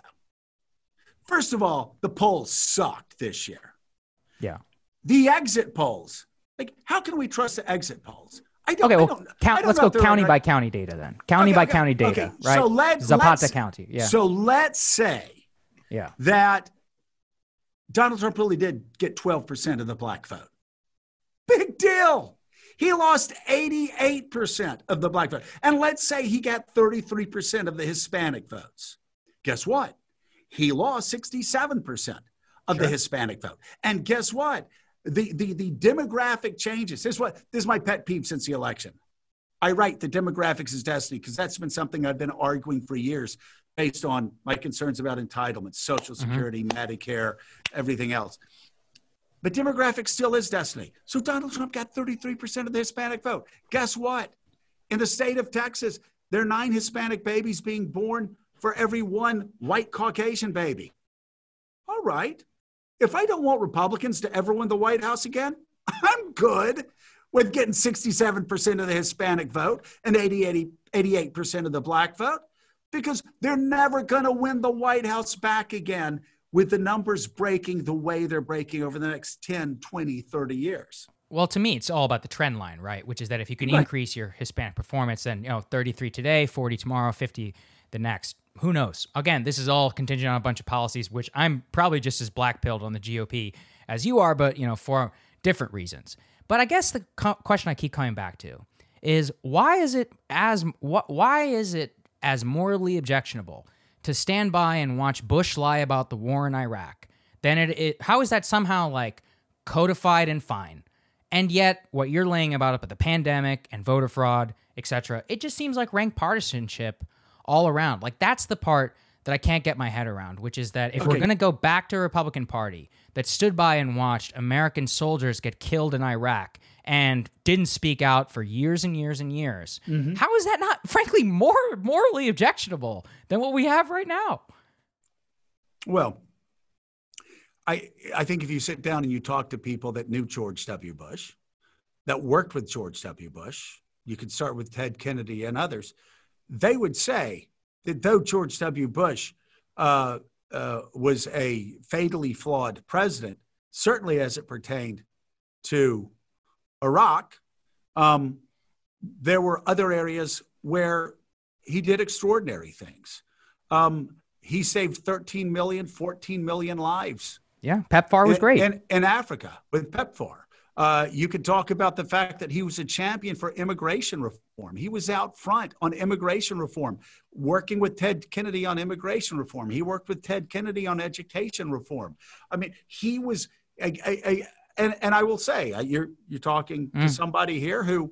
S2: First of all, the polls sucked this year.
S3: Yeah.
S2: The exit polls, how can we trust the exit polls?
S3: Okay, well, let's go county by county data then. County by county data, right? So Zapata County, yeah.
S2: So let's say that Donald Trump really did get 12% of the black vote. Big deal. He lost 88% of the black vote. And let's say he got 33% of the Hispanic votes. Guess what? He lost 67% of the Hispanic vote. And guess what? The demographic changes. This is my pet peeve since the election. I write the demographics is destiny because that's been something I've been arguing for years based on my concerns about entitlements, Social Security, Medicare, everything else. But demographics still is destiny. So Donald Trump got 33% of the Hispanic vote. Guess what? In the state of Texas, there are 9 Hispanic babies being born for every 1 white Caucasian baby. All right. If I don't want Republicans to ever win the White House again, I'm good with getting 67% of the Hispanic vote and 88% of the black vote, because they're never going to win the White House back again with the numbers breaking the way they're breaking over the next 10, 20, 30 years.
S3: Well, to me, it's all about the trend line, right? Which is that if you can increase your Hispanic performance, then 33 today, 40 tomorrow, 50 the next. Who knows? Again, this is all contingent on a bunch of policies, which I'm probably just as black-pilled on the GOP as you are, but for different reasons. But I guess the question I keep coming back to is why is it as morally objectionable to stand by and watch Bush lie about the war in Iraq? Then how is that somehow like codified and fine? And yet, what you're laying about the pandemic and voter fraud, etc., it just seems like rank partisanship all around. Like, that's the part that I can't get my head around, which is that if we're going to go back to a Republican Party that stood by and watched American soldiers get killed in Iraq and didn't speak out for years and years and years, how is that not, frankly, more morally objectionable than what we have right now?
S2: Well, I think if you sit down and you talk to people that knew George W. Bush, that worked with George W. Bush, you could start with Ted Kennedy and others, they would say that though George W. Bush was a fatally flawed president, certainly as it pertained to Iraq, there were other areas where he did extraordinary things. He saved 13 million, 14 million lives.
S3: Yeah, PEPFAR was great.
S2: In Africa with PEPFAR. You could talk about the fact that he was a champion for immigration reform. He was out front on immigration reform, working with Ted Kennedy on immigration reform. He worked with Ted Kennedy on education reform. I mean, he was and I will say, you're talking to somebody here who,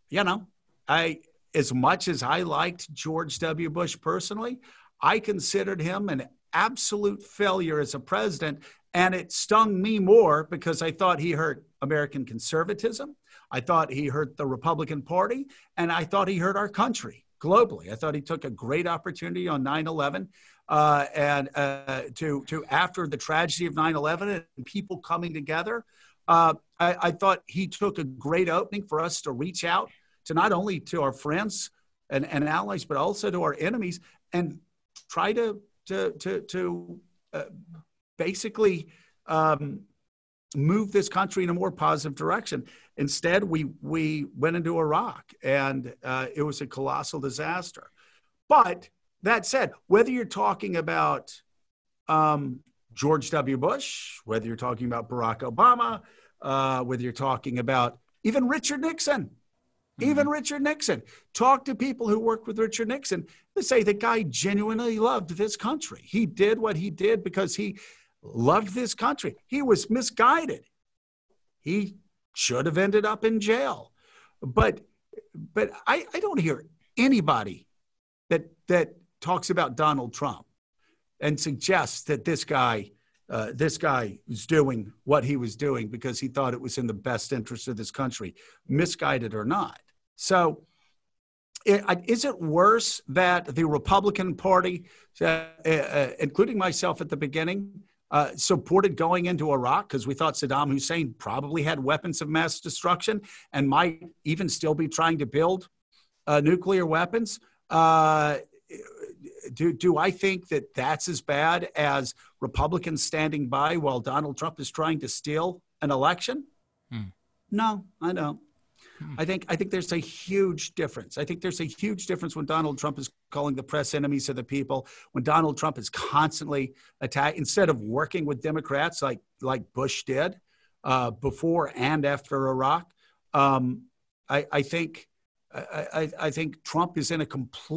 S2: as much as I liked George W. Bush personally, I considered him an absolute failure as a president. And it stung me more because I thought he hurt American conservatism. I thought he hurt the Republican Party. And I thought he hurt our country globally. I thought he took a great opportunity on 9/11 to after the tragedy of 9/11 and people coming together. I thought he took a great opening for us to reach out to not only to our friends and allies, but also to our enemies and try to basically move this country in a more positive direction. Instead, we went into Iraq, and it was a colossal disaster. But that said, whether you're talking about George W. Bush, whether you're talking about Barack Obama, whether you're talking about even Richard Nixon, talk to people who worked with Richard Nixon. They say the guy genuinely loved this country. He did what he did because he loved this country. He was misguided. He should have ended up in jail. But I don't hear anybody that talks about Donald Trump and suggests that this guy was doing what he was doing because he thought it was in the best interest of this country, misguided or not. So is it worse that the Republican Party, including myself at the beginning, supported going into Iraq because we thought Saddam Hussein probably had weapons of mass destruction and might even still be trying to build nuclear weapons? Do I think that that's as bad as Republicans standing by while Donald Trump is trying to steal an election? No, I don't. I think there's a huge difference. I think there's a huge difference when Donald Trump is calling the press enemies of the people, when Donald Trump is constantly attacked, instead of working with Democrats like Bush did before and after Iraq. I think Trump is in a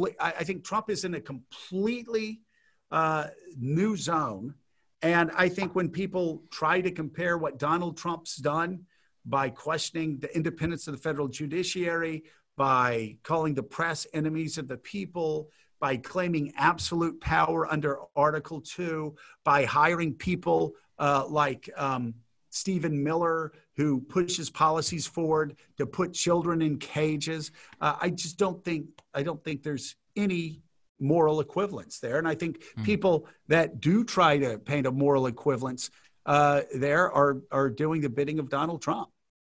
S2: completely new zone. And I think when people try to compare what Donald Trump's done by questioning the independence of the federal judiciary, by calling the press enemies of the people, by claiming absolute power under Article 2, by hiring people like Stephen Miller, who pushes policies forward to put children in cages. I don't think there's any moral equivalence there. And I think people that do try to paint a moral equivalence there are doing the bidding of Donald Trump.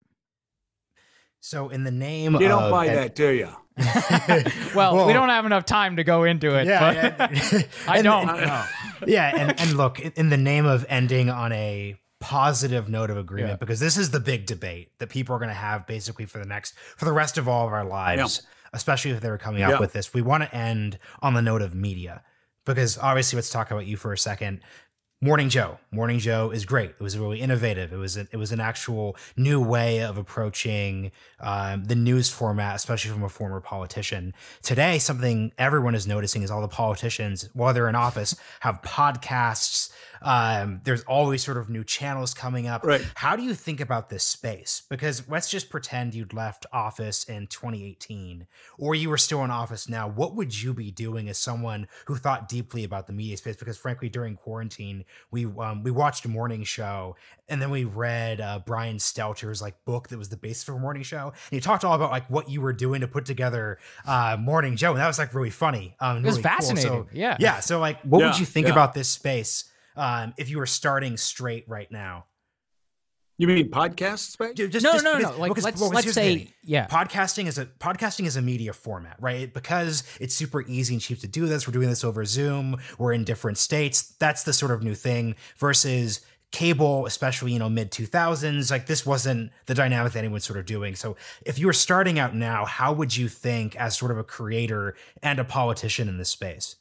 S1: So in the name
S2: you don't buy that, do you?
S3: well, we don't have enough time to go into it.
S1: Yeah,
S3: but I don't.
S1: Yeah, and look, in the name of ending on a positive note of agreement, because this is the big debate that people are going to have basically for the rest of all of our lives, especially if they're coming up with this. We want to end on the note of media, because obviously, let's talk about you for a second. Morning Joe is great. It was really innovative. It was an actual new way of approaching the news format, especially from a former politician. Today, something everyone is noticing is all the politicians, while they're in office, have podcasts. There's always sort of new channels coming up.
S2: Right.
S1: How do you think about this space? Because let's just pretend you'd left office in 2018, or you were still in office now. What would you be doing as someone who thought deeply about the media space? Because frankly, during quarantine, we watched a morning show, and then we read Brian Stelter's book that was the basis for a morning show. And he talked all about what you were doing to put together Morning Joe, and that was really funny.
S3: It was
S1: really
S3: fascinating.
S1: Cool. So,
S3: yeah.
S1: So what would you think about this space if you were starting straight right now?
S2: You mean podcast space?
S3: No. Let's say,
S1: podcasting is a media format, right? Because it's super easy and cheap to do this. We're doing this over Zoom. We're in different states. That's the sort of new thing versus cable, especially, mid 2000s. This wasn't the dynamic that anyone's sort of doing. So if you were starting out now, how would you think as sort of a creator and a politician in this space?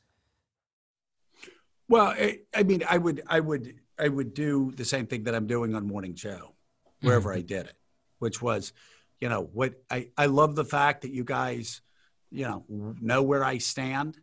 S2: Well, I would do the same thing that I'm doing on Morning Joe, wherever I did it, which was, what I love the fact that you guys, know where I stand.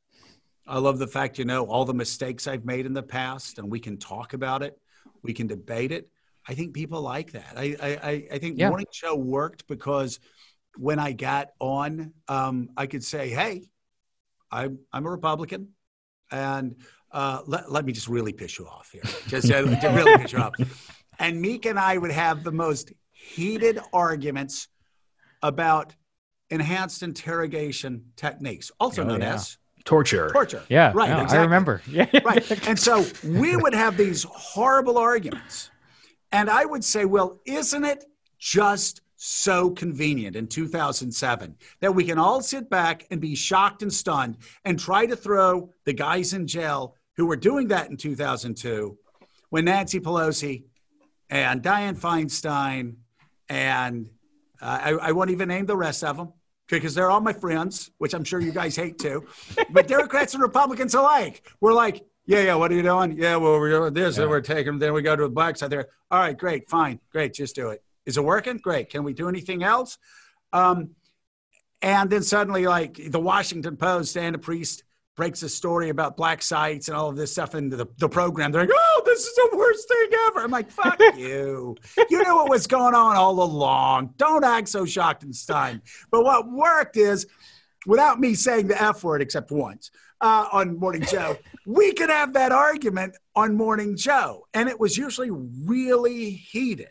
S2: I love the fact, all the mistakes I've made in the past, and we can talk about it. We can debate it. I think people like that. I think Morning Joe worked because when I got on, I could say, hey, I'm a Republican, and let me just really piss you off here. Just to really piss you off. And Meek and I would have the most heated arguments about enhanced interrogation techniques, also known as
S1: torture.
S2: Yeah. Right.
S3: No,
S2: exactly.
S3: I remember. Yeah.
S2: Right. And so we would have these horrible arguments. And I would say, well, isn't it just so convenient in 2007 that we can all sit back and be shocked and stunned and try to throw the guys in jail who were doing that in 2002 when Nancy Pelosi and Dianne Feinstein and I won't even name the rest of them because they're all my friends, which I'm sure you guys hate too. But Democrats and Republicans alike were like, yeah, what are you doing? Yeah, well, we're doing this, and we're taking them. Then we go to the black side there. All right, great, fine, great, just do it. Is it working? Great. Can we do anything else? And then suddenly, the Washington Post, Anna Priest breaks a story about black sites and all of this stuff into the program. They're like, oh, this is the worst thing ever. I'm like, fuck you. You knew what was going on all along. Don't act so shocked and stunned. But what worked is, without me saying the F word except once on Morning Joe, we could have that argument on Morning Joe. And it was usually really heated.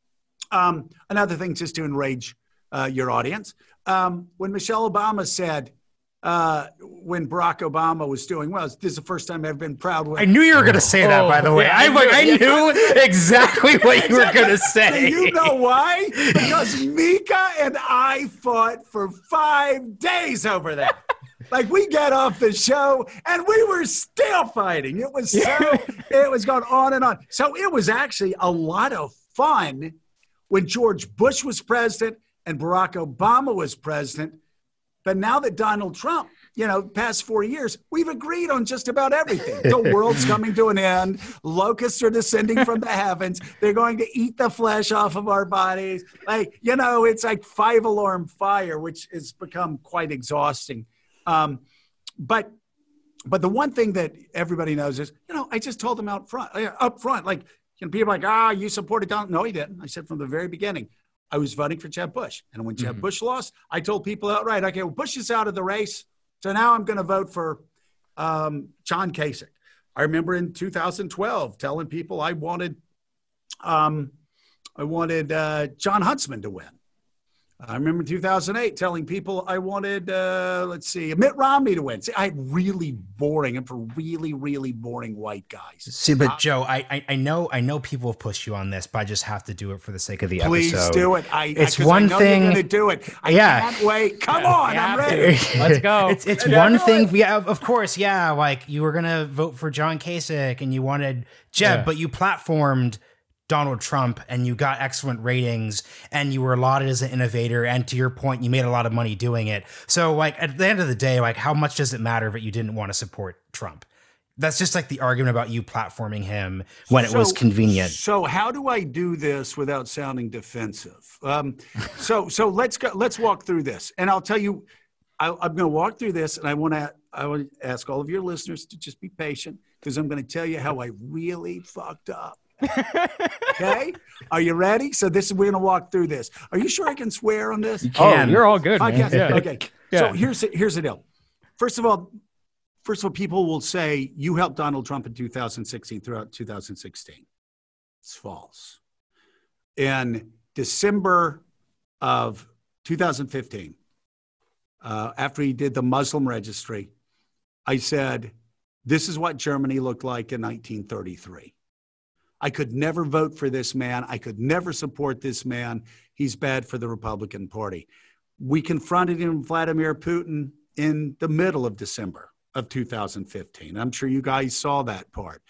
S2: Another thing, just to enrage your audience, when Michelle Obama said, when Barack Obama was doing well, this is the first time I've been proud.
S1: I knew you were going to say that, by the way. I knew exactly what you were going to say.
S2: Do you know why? Because Mika and I fought for 5 days over that. We get off the show and we were still fighting. It was it was going on and on. So it was actually a lot of fun when George Bush was president and Barack Obama was president. But now that Donald Trump, past 4 years, we've agreed on just about everything. The world's coming to an end. Locusts are descending from the heavens. They're going to eat the flesh off of our bodies. It's like 5-alarm fire, which has become quite exhausting. But the one thing that everybody knows is, I just told them up front. People are like, you supported Donald. No, he didn't. I said from the very beginning, I was voting for Jeb Bush. And when Jeb Bush lost, I told people outright, okay, well, Bush is out of the race. So now I'm going to vote for John Kasich. I remember in 2012 telling people I wanted John Huntsman to win. I remember in 2008 telling people I wanted, Mitt Romney to win. See, I had really boring white guys.
S1: See, but Joe, I know people have pushed you on this, but I just have to do it for the sake of the
S2: Please
S1: episode.
S2: Please do it.
S1: It's one thing.
S2: You're going to do it. I can't wait. Come on, I'm ready.
S3: Let's go.
S1: It's one thing. Of course, yeah. Like you were going to vote for John Kasich and you wanted Jeb, but you platformed Donald Trump and you got excellent ratings and you were lauded as an innovator. And to your point, you made a lot of money doing it. So at the end of the day, how much does it matter that you didn't want to support Trump? That's just the argument about you platforming him when it was convenient.
S2: So how do I do this without sounding defensive? So let's walk through this. And I'll tell you, I'm going to walk through this and I want to ask all of your listeners to just be patient because I'm going to tell you how I really fucked up. Okay, are you ready? So we're going to walk through this. Are you sure I can swear on this?
S1: You can.
S3: Oh, you're all good, man.
S2: Yes.
S3: Yeah.
S2: Okay. Yeah. So here's the deal. First of all, people will say you helped Donald Trump in 2016 throughout 2016. It's false. In December of 2015, after he did the Muslim registry, I said, this is what Germany looked like in 1933. I could never vote for this man. I could never support this man. He's bad for the Republican Party. We confronted him, Vladimir Putin, in the middle of December of 2015. I'm sure you guys saw that part,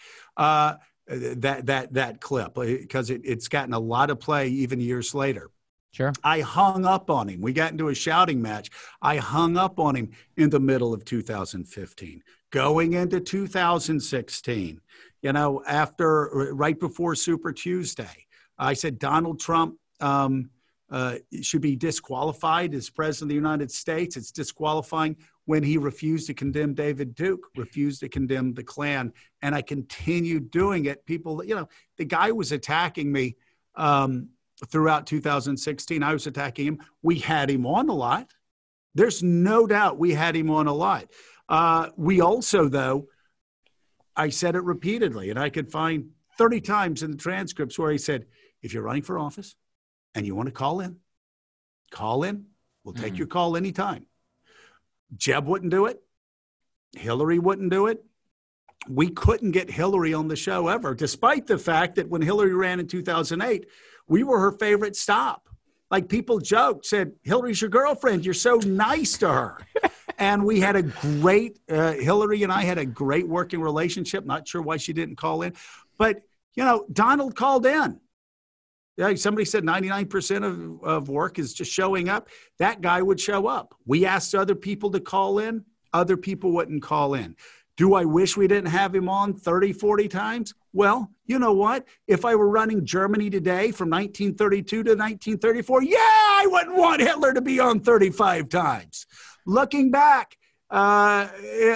S2: that clip, because it's gotten a lot of play even years later.
S3: Sure. I
S2: hung up on him. We got into a shouting match. I hung up on him in the middle of 2015. Going into 2016, right before Super Tuesday, I said Donald Trump should be disqualified as president of the United States. It's disqualifying when he refused to condemn David Duke, refused to condemn the Klan, and I continued doing it. People, the guy was attacking me throughout 2016. I was attacking him. We had him on a lot. There's no doubt we had him on a lot. We also, though, I said it repeatedly, and I could find 30 times in the transcripts where he said, if you're running for office and you want to call in. We'll take your call anytime. Jeb wouldn't do it. Hillary wouldn't do it. We couldn't get Hillary on the show ever, despite the fact that when Hillary ran in 2008, we were her favorite stop. People joked, said, Hillary's your girlfriend. You're so nice to her. And we had a great, Hillary and I had a great working relationship. Not sure why she didn't call in. But, Donald called in. Somebody said 99% of work is just showing up. That guy would show up. We asked other people to call in. Other people wouldn't call in. Do I wish we didn't have him on 30, 40 times? Well, you know what? If I were running Germany today from 1932 to 1934, I wouldn't want Hitler to be on 35 times. Looking back, I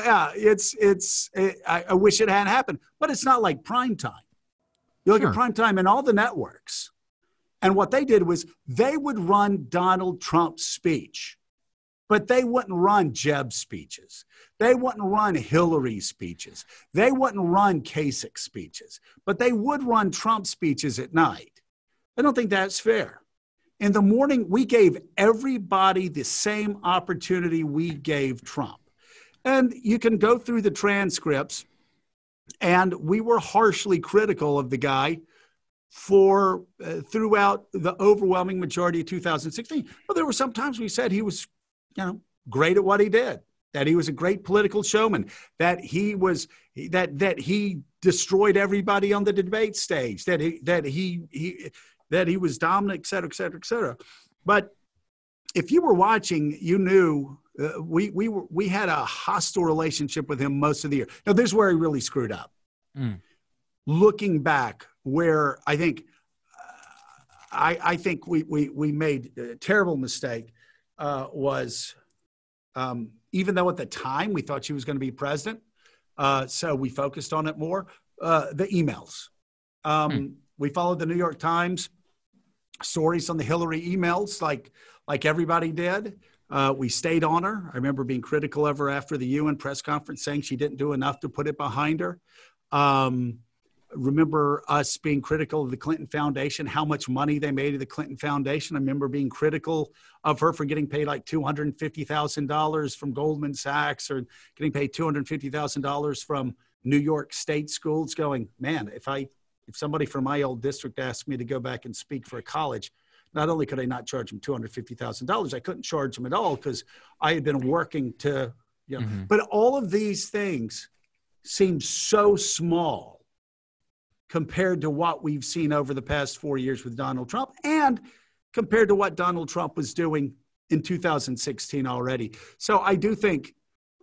S2: wish it hadn't happened. But it's not like prime time. You look at prime time and all the networks. And what they did was they would run Donald Trump's speech. But they wouldn't run Jeb's speeches. They wouldn't run Hillary's speeches. They wouldn't run Kasich's speeches. But they would run Trump's speeches at night. I don't think that's fair. In the morning, we gave everybody the same opportunity we gave Trump. And you can go through the transcripts, and we were harshly critical of the guy for throughout the overwhelming majority of 2016. But there were some times we said he was great at what he did, that he was a great political showman, that he was that he destroyed everybody on the debate stage, that he was dominant, et cetera, et cetera, et cetera. But if you were watching, you knew we had a hostile relationship with him most of the year. Now, this is where he really screwed up. Looking back, where I think I think we made a terrible mistake was even though at the time we thought she was going to be president, so we focused on it more. The emails. We followed the New York Times stories on the Hillary emails, like everybody did. We stayed on her. I remember being critical of her after the UN press conference, saying she didn't do enough to put it behind her. Remember us being critical of the Clinton Foundation, how much money they made of the Clinton Foundation. I remember being critical of her for getting paid like $250,000 from Goldman Sachs, or getting paid $250,000 from New York State schools, going, man, if somebody from my old district asked me to go back and speak for a college, not only could I not charge them $250,000, I couldn't charge them at all because I had been working to, but all of these things seem so small compared to what we've seen over the past 4 years with Donald Trump, and compared to what Donald Trump was doing in 2016 already. So I do think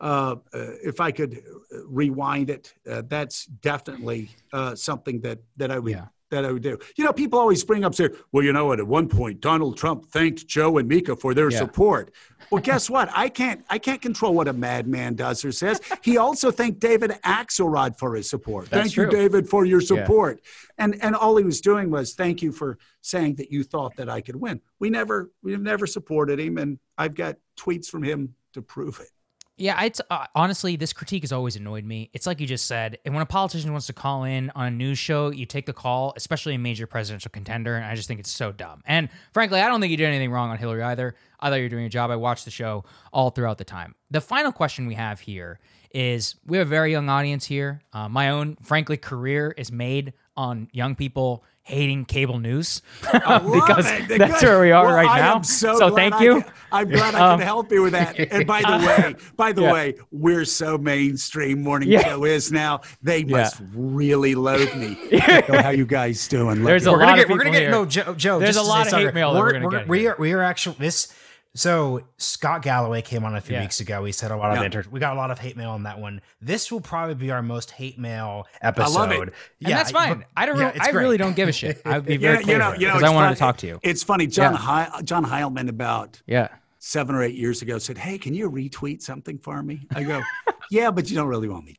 S2: if I could rewind it, that's definitely something that I would that I would do. People always bring up, say, well, at one point Donald Trump thanked Joe and Mika for their support. Well, guess what? I can't control what a madman does or says. He also thanked David Axelrod for his support. Thank you, David, for your support. Yeah. And all he was doing was, thank you for saying that you thought that I could win. We've never supported him, and I've got tweets from him to prove it.
S3: Yeah, it's honestly, this critique has always annoyed me. It's like you just said, and when a politician wants to call in on a news show, you take the call, especially a major presidential contender, and I just think it's so dumb. And frankly, I don't think you did anything wrong on Hillary either. I thought you were doing your job. I watched the show all throughout the time. The final question we have here is, we have a very young audience here. My own, frankly, career is made on young people hating cable news because that's where we are right now.
S2: I'm so
S3: thank you.
S2: I'm glad I can help you with that. And by the way, we're so mainstream Morning Show is now. They must really load me. How you guys doing?
S3: There's a lot of people here.
S1: No, Joe.
S3: There's a lot of hate mail that we're going to get.
S1: We are actually this. So Scott Galloway came on a few weeks ago. We said a lot of we got a lot of hate mail on that one. This will probably be our most hate mail episode. I love it.
S3: And that's fine. I really don't give a shit. I'd be very clear because I wanted to talk to you.
S2: It's funny. John Heilman about 7 or 8 years ago said, "Hey, can you retweet something for me?" I go, "Yeah, but you don't really want me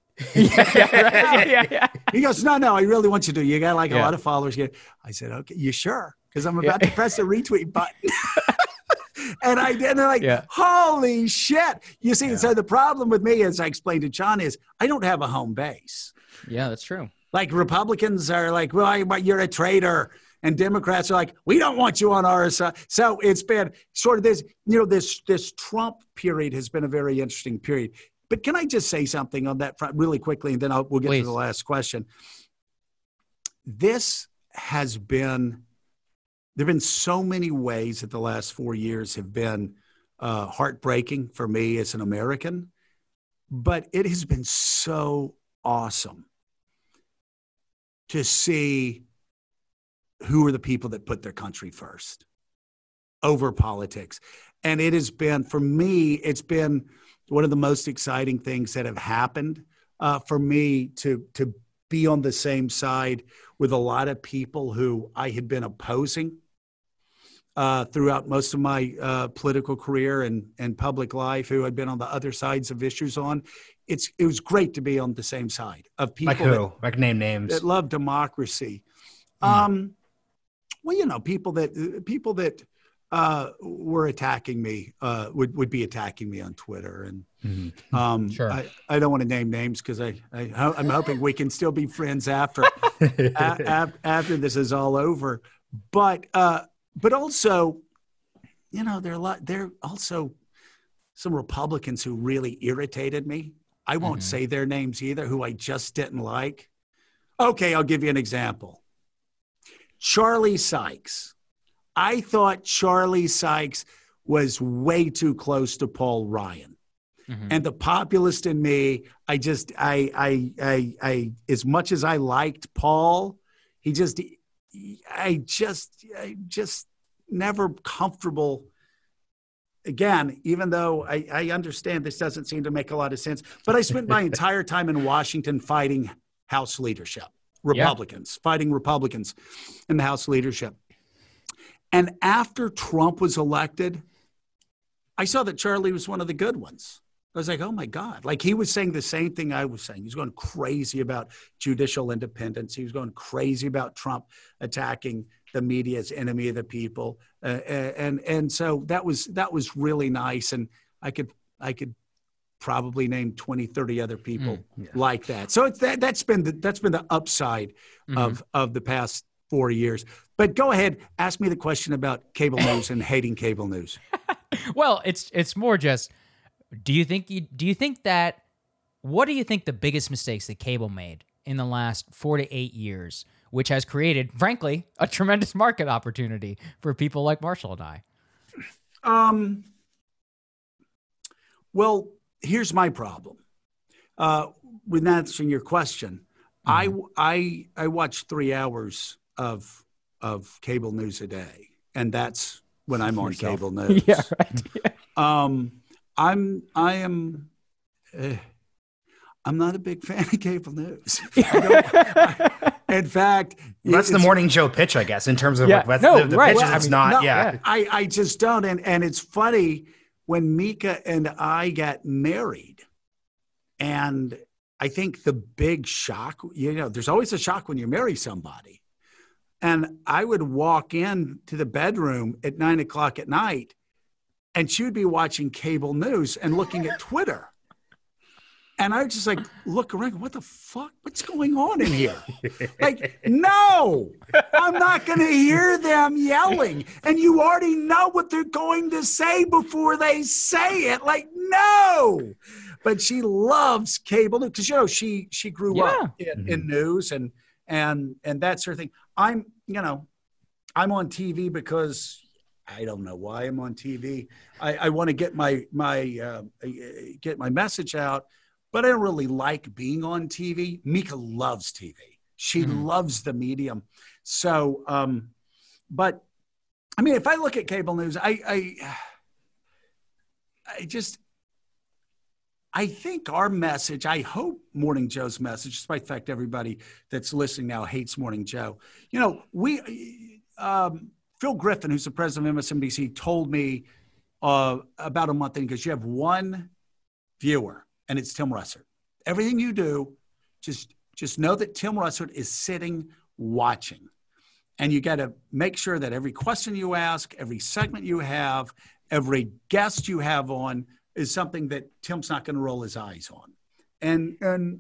S2: to." He goes, no, I really want you to. You got a lot of followers. I said, okay, you sure? Because I'm about to press the retweet button. And I did. And they're like, holy shit. You see, so the problem with me, as I explained to John, is I don't have a home base.
S3: Yeah, that's true.
S2: Like Republicans are like, well, you're a traitor. And Democrats are like, we don't want you on our side. So it's been sort of this, this Trump period has been a very interesting period. But can I just say something on that front really quickly, and then we'll get to the last question. This has been, there have been so many ways that the last 4 years have been heartbreaking for me as an American, but it has been so awesome to see who are the people that put their country first over politics. And it has been, for me, it's been one of the most exciting things that have happened for me to be on the same side with a lot of people who I had been opposing throughout most of my political career and public life, who had been on the other sides of issues on. It was great to be on the same side of people.
S1: Like who? Like name names.
S2: That love democracy. Well, people that were attacking me would be attacking me on Twitter, and
S3: sure.
S2: I don't want to name names because I'm hoping we can still be friends after after this is all over. But also, there are also some Republicans who really irritated me. I won't say their names either, who I just didn't like. Okay, I'll give you an example. Charlie Sykes. I thought Charlie Sykes was way too close to Paul Ryan. And the populist in me, I as much as I liked Paul, I just never comfortable again, even though I understand this doesn't seem to make a lot of sense, but I spent my entire time in Washington fighting House leadership, Republicans, fighting Republicans in the House leadership. And after Trump was elected, I saw that Charlie was one of the good ones. I was like, oh my God. Like, he was saying the same thing I was saying. He was going crazy about judicial independence. He was going crazy about Trump attacking the media as enemy of the people. And so that was really nice. And I could probably name 20, 30 other people like that. So it's that's been the upside of the past 4 years. But go ahead, ask me the question about cable news and hating cable news.
S3: Well, it's more just, what do you think the biggest mistakes that cable made in the last 4 to 8 years, which has created, frankly, a tremendous market opportunity for people like Marshall and I?
S2: Well, here's my problem. With answering your question, I watch 3 hours of cable news a day, and that's when I'm on cable news.
S3: Yeah, right. Yeah.
S2: I'm not a big fan of cable news. In fact,
S1: that's the morning Joe pitch, I guess, in terms of
S3: the
S1: pitches.
S3: Well,
S1: it's not.
S2: I just don't. And it's funny when Mika and I got married, and I think the big shock, there's always a shock when you marry somebody. And I would walk in to the bedroom at 9 o'clock at night, and she would be watching cable news and looking at Twitter. And I would just like look around, what the fuck? What's going on in here? Like, no, I'm not going to hear them yelling. And you already know what they're going to say before they say it. Like, no. But she loves cable news because, she grew up in news and that sort of thing. I'm on TV because I don't know why I'm on TV. I want to get my message out, but I don't really like being on TV. Mika loves TV. She loves the medium. So, but I mean, if I look at cable news, I think our message, I hope Morning Joe's message, despite the fact everybody that's listening now hates Morning Joe. Phil Griffin, who's the president of MSNBC, told me about a month ago, because you have one viewer, and it's Tim Russert. Everything you do, just know that Tim Russert is sitting watching. And you got to make sure that every question you ask, every segment you have, every guest you have on is something that Tim's not going to roll his eyes on. And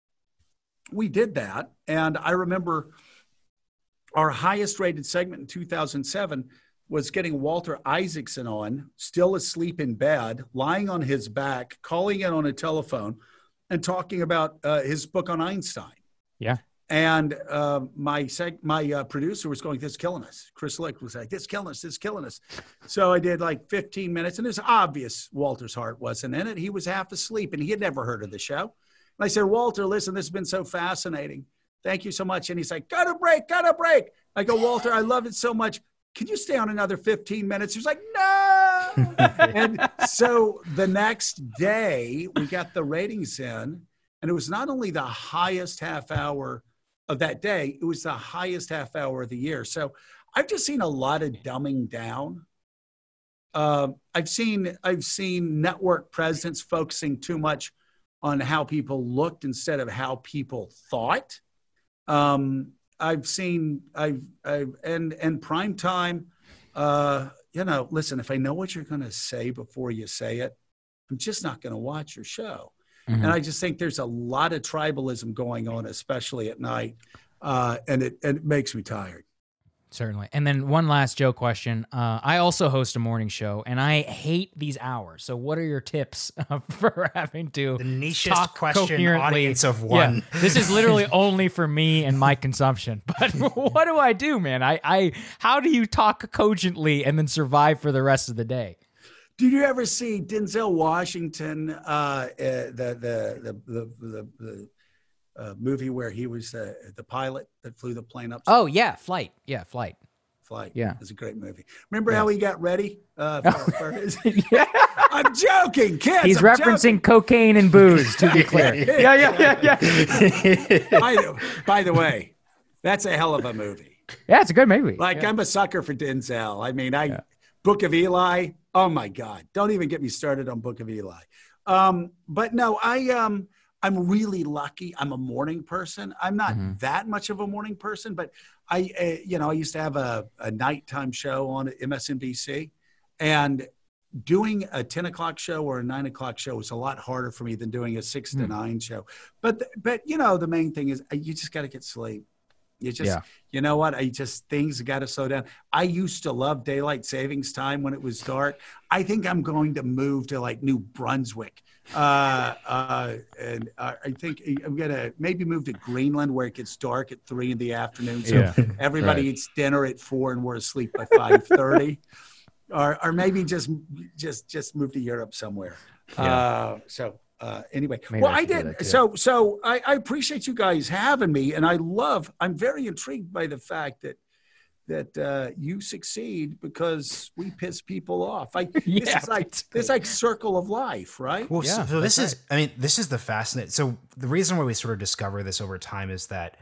S2: we did that. And I remember our highest rated segment in 2007 was getting Walter Isaacson on, still asleep in bed, lying on his back, calling in on a telephone and talking about his book on Einstein.
S3: Yeah.
S2: And my producer was going, this is killing us. Chris Lick was like, this is killing us. So I did like 15 minutes, and it was obvious Walter's heart wasn't in it. He was half asleep, and he had never heard of the show. And I said, Walter, listen, this has been so fascinating. Thank you so much. And he's like, got a break. I go, Walter, I love it so much. Can you stay on another 15 minutes? He was like, no. And so the next day we got the ratings in, and it was not only the highest half hour of that day, it was the highest half hour of the year. So I've just seen a lot of dumbing down. I've seen network presidents focusing too much on how people looked instead of how people thought. I've seen prime time, listen, if I know what you're going to say before you say it, I'm just not going to watch your show. Mm-hmm. And I just think there's a lot of tribalism going on, especially at night. And it makes me tired.
S3: Certainly. And then one last Joe question. I also host a morning show, and I hate these hours. So what are your tips for having to
S1: the nichest
S3: talk
S1: question
S3: coherently?
S1: Audience of one.
S3: Yeah, this is literally only for me and my consumption. But what do I do, man? How do you talk cogently and then survive for the rest of the day?
S2: Did you ever see Denzel Washington, the movie where he was the pilot that flew the plane up?
S3: Oh, yeah, Flight. Yeah, Flight.
S2: Flight.
S3: Yeah.
S2: It's a great movie. Remember how he got ready for his...
S3: Yeah.
S2: I'm joking, kids.
S3: He's referencing cocaine and booze, to be clear. Yeah.
S2: By the way, that's a hell of a movie.
S3: Yeah, it's a good movie.
S2: Like, I'm a sucker for Denzel. I mean, Book of Eli. Oh my God. Don't even get me started on Book of Eli. But no, I'm really lucky. I'm a morning person. I'm not that much of a morning person, but I used to have a nighttime show on MSNBC, and doing a 10 o'clock show or a 9 o'clock show was a lot harder for me than doing a 6 to 9 show. But the main thing is you just got to get sleep. You know what? Things got to slow down. I used to love daylight savings time when it was dark. I think I'm going to move to like New Brunswick. And I think I'm going to maybe move to Greenland where it gets dark at 3 p.m. So everybody eats dinner at 4 and we're asleep by 5:30. Or maybe just move to Europe somewhere. Anyway, maybe I did. So I appreciate you guys having me, and I'm very intrigued by the fact that you succeed because we piss people off. This is like circle of life, right?
S1: Well, so this is the fascinating. So the reason why we sort of discover this over time is that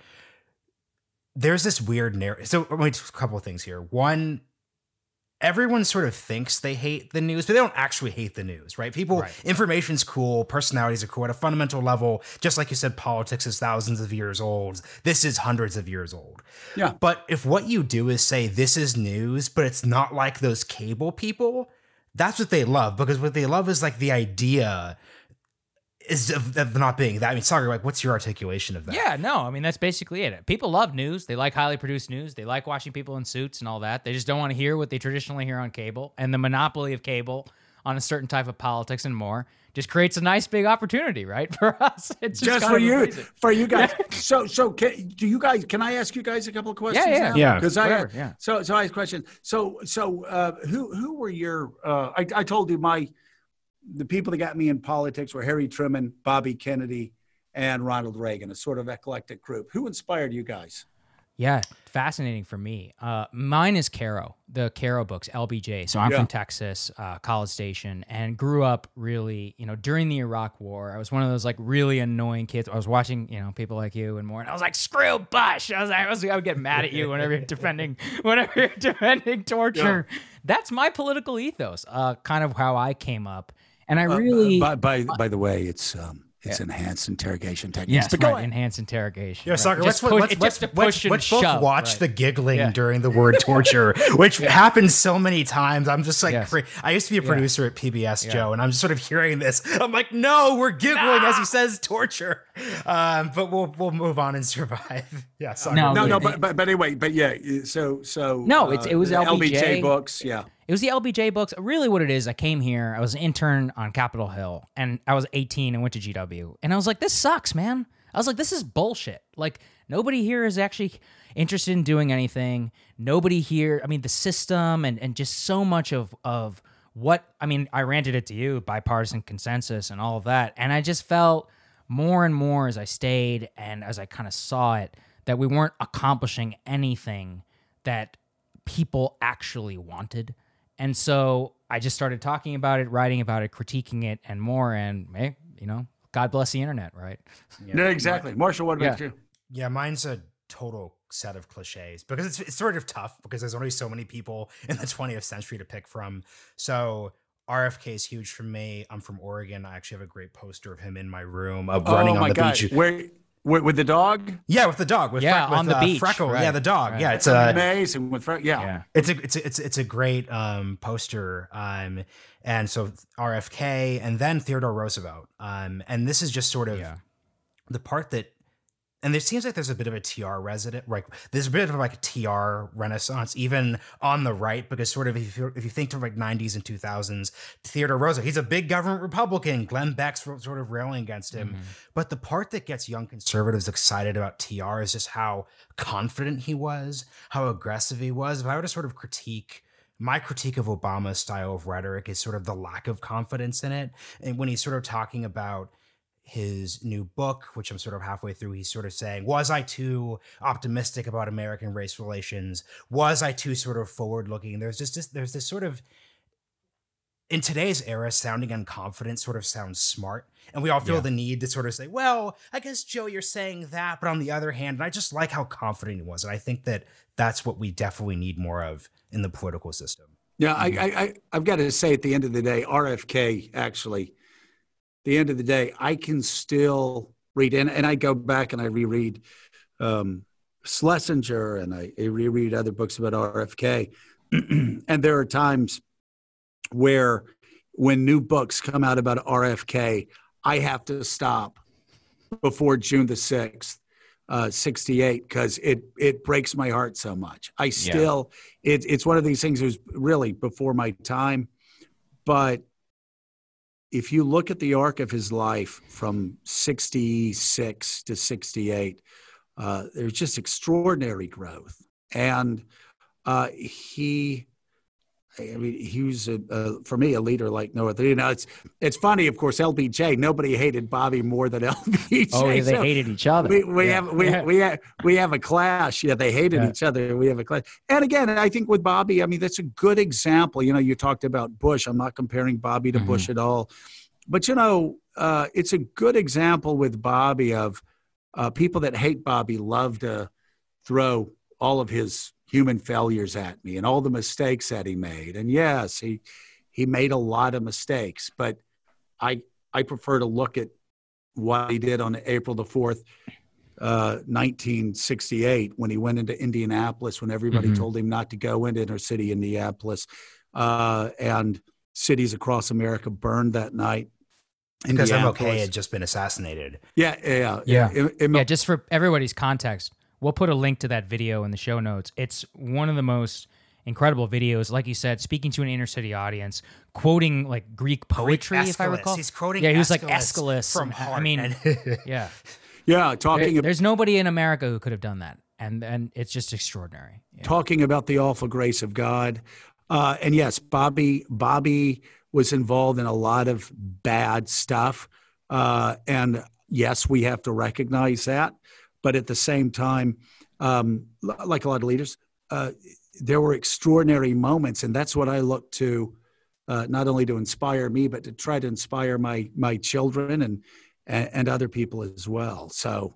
S1: there's this weird narrative. So a couple of things here. One, everyone sort of thinks they hate the news, but they don't actually hate the news, right? Information's cool, personalities are cool at a fundamental level. Just like you said, politics is thousands of years old. This is hundreds of years old.
S2: Yeah.
S1: But if what you do is say this is news, but it's not like those cable people, that's what they love, because what they love is like the idea is of not being that. I mean, sorry, like, what's your articulation of that?
S3: Yeah, no, I mean, that's basically it. People love news. They like highly produced news. They like watching people in suits and all that. They just don't want to hear what they traditionally hear on cable. And the monopoly of cable on a certain type of politics and more just creates a nice big opportunity, right? For us. It's just
S2: for you guys. So can I ask you guys a couple of questions?
S3: Yeah.
S2: Because I have a question. So who were your, I told you the people that got me in politics were Harry Truman, Bobby Kennedy, and Ronald Reagan, a sort of eclectic group. Who inspired you guys?
S3: Yeah, fascinating for me. Mine is Caro, the Caro books, LBJ. So I'm from Texas, College Station, and grew up really, during the Iraq War. I was one of those like really annoying kids. I was watching, people like you and more, and I was like, screw Bush. I would get mad at you whenever you're defending torture. Yeah. That's my political ethos, kind of how I came up. And I really,
S2: by the way, it's enhanced interrogation techniques.
S3: Yes, but enhanced interrogation.
S1: Yeah, Soccer. Let's both watch the giggling during the word torture, which happens so many times. I'm just like, I used to be a producer at PBS, Joe, and I'm just sort of hearing this. I'm like, no, we're giggling as he says torture. But we'll move on and survive. Yeah, Soccer.
S2: But anyway, so
S3: no, it was
S2: LBJ books. Yeah.
S3: It was the LBJ books. Really what it is, I came here, I was an intern on Capitol Hill, and I was 18 and went to GW. And I was like, this sucks, man. I was like, this is bullshit. Like, nobody here is actually interested in doing anything. Nobody here, the system and just so much of what, I ranted it to you, bipartisan consensus and all of that. And I just felt more and more as I stayed and as I kind of saw it, that we weren't accomplishing anything that people actually wanted. And so I just started talking about it, writing about it, critiquing it, and more. And hey, God bless the internet, right?
S2: Yeah, exactly. Marshall, what about you?
S1: Yeah, mine's a total set of cliches because it's sort of tough because there's only so many people in the 20th century to pick from. So RFK is huge for me. I'm from Oregon. I actually have a great poster of him in my room running on the beach.
S2: With the dog?
S1: Yeah, with the dog.
S3: On the beach.
S1: Freckle.
S3: Right.
S1: Yeah, the dog.
S3: Right.
S1: Yeah, it's
S2: amazing with Freckle. Yeah.
S1: It's a great poster. And so RFK and then Theodore Roosevelt. And this is just sort of the part that, and there seems like there's a bit of a TR resident, right? There's a bit of like a TR renaissance, even on the right, because sort of if you think of like 90s and 2000s, Theodore Roosevelt, he's a big government Republican. Glenn Beck's sort of railing against him. Mm-hmm. But the part that gets young conservatives excited about TR is just how confident he was, how aggressive he was. If I were to sort of my critique of Obama's style of rhetoric is sort of the lack of confidence in it. And when he's sort of talking about his new book, which I'm sort of halfway through, he's sort of saying, was I too optimistic about American race relations? Was I too sort of forward looking? There's this sort of, in today's era, sounding unconfident sort of sounds smart. And we all feel the need to sort of say, well, I guess, Joe, you're saying that. But on the other hand, and I just like how confident he was. And I think that that's what we definitely need more of in the political system.
S2: Yeah, I've got to say, at the end of the day, RFK, actually, the end of the day, I can still read, and I go back and I reread Schlesinger, and I reread other books about RFK. And there are times where when new books come out about RFK, I have to stop before June the 6th, 68, because it breaks my heart so much. I still, it's one of these things that was really before my time. But if you look at the arc of his life from 66 to 68, there's just extraordinary growth. And he was, for me, a leader like no other. You know, it's funny, of course, LBJ, nobody hated Bobby more than LBJ.
S3: Oh, yeah, they hated each other.
S2: We have a clash. Yeah, they hated each other. We have a clash. And again, I think with Bobby, I mean, that's a good example. You know, you talked about Bush. I'm not comparing Bobby to Bush at all. But, you know, it's a good example with Bobby of people that hate Bobby love to throw all of his human failures at me and all the mistakes that he made. And yes, he made a lot of mistakes, but I prefer to look at what he did on April the 4th, 1968, when he went into Indianapolis, when everybody told him not to go into inner city Indianapolis, and cities across America burned that night.
S1: Because MLK had just been assassinated.
S2: Yeah.
S3: Just for everybody's context, we'll put a link to that video in the show notes. It's one of the most incredible videos, like you said, speaking to an inner city audience, quoting like Greek poetry, if I recall.
S1: He's quoting
S3: he was like Aeschylus
S1: from heart.
S3: I mean, yeah.
S2: Yeah,
S3: there's nobody in America who could have done that. And it's just extraordinary. Yeah.
S2: Talking about the awful grace of God. And yes, Bobby was involved in a lot of bad stuff. And yes, we have to recognize that. But at the same time, like a lot of leaders, there were extraordinary moments. And that's what I look to, not only to inspire me, but to try to inspire my children and other people as well. So,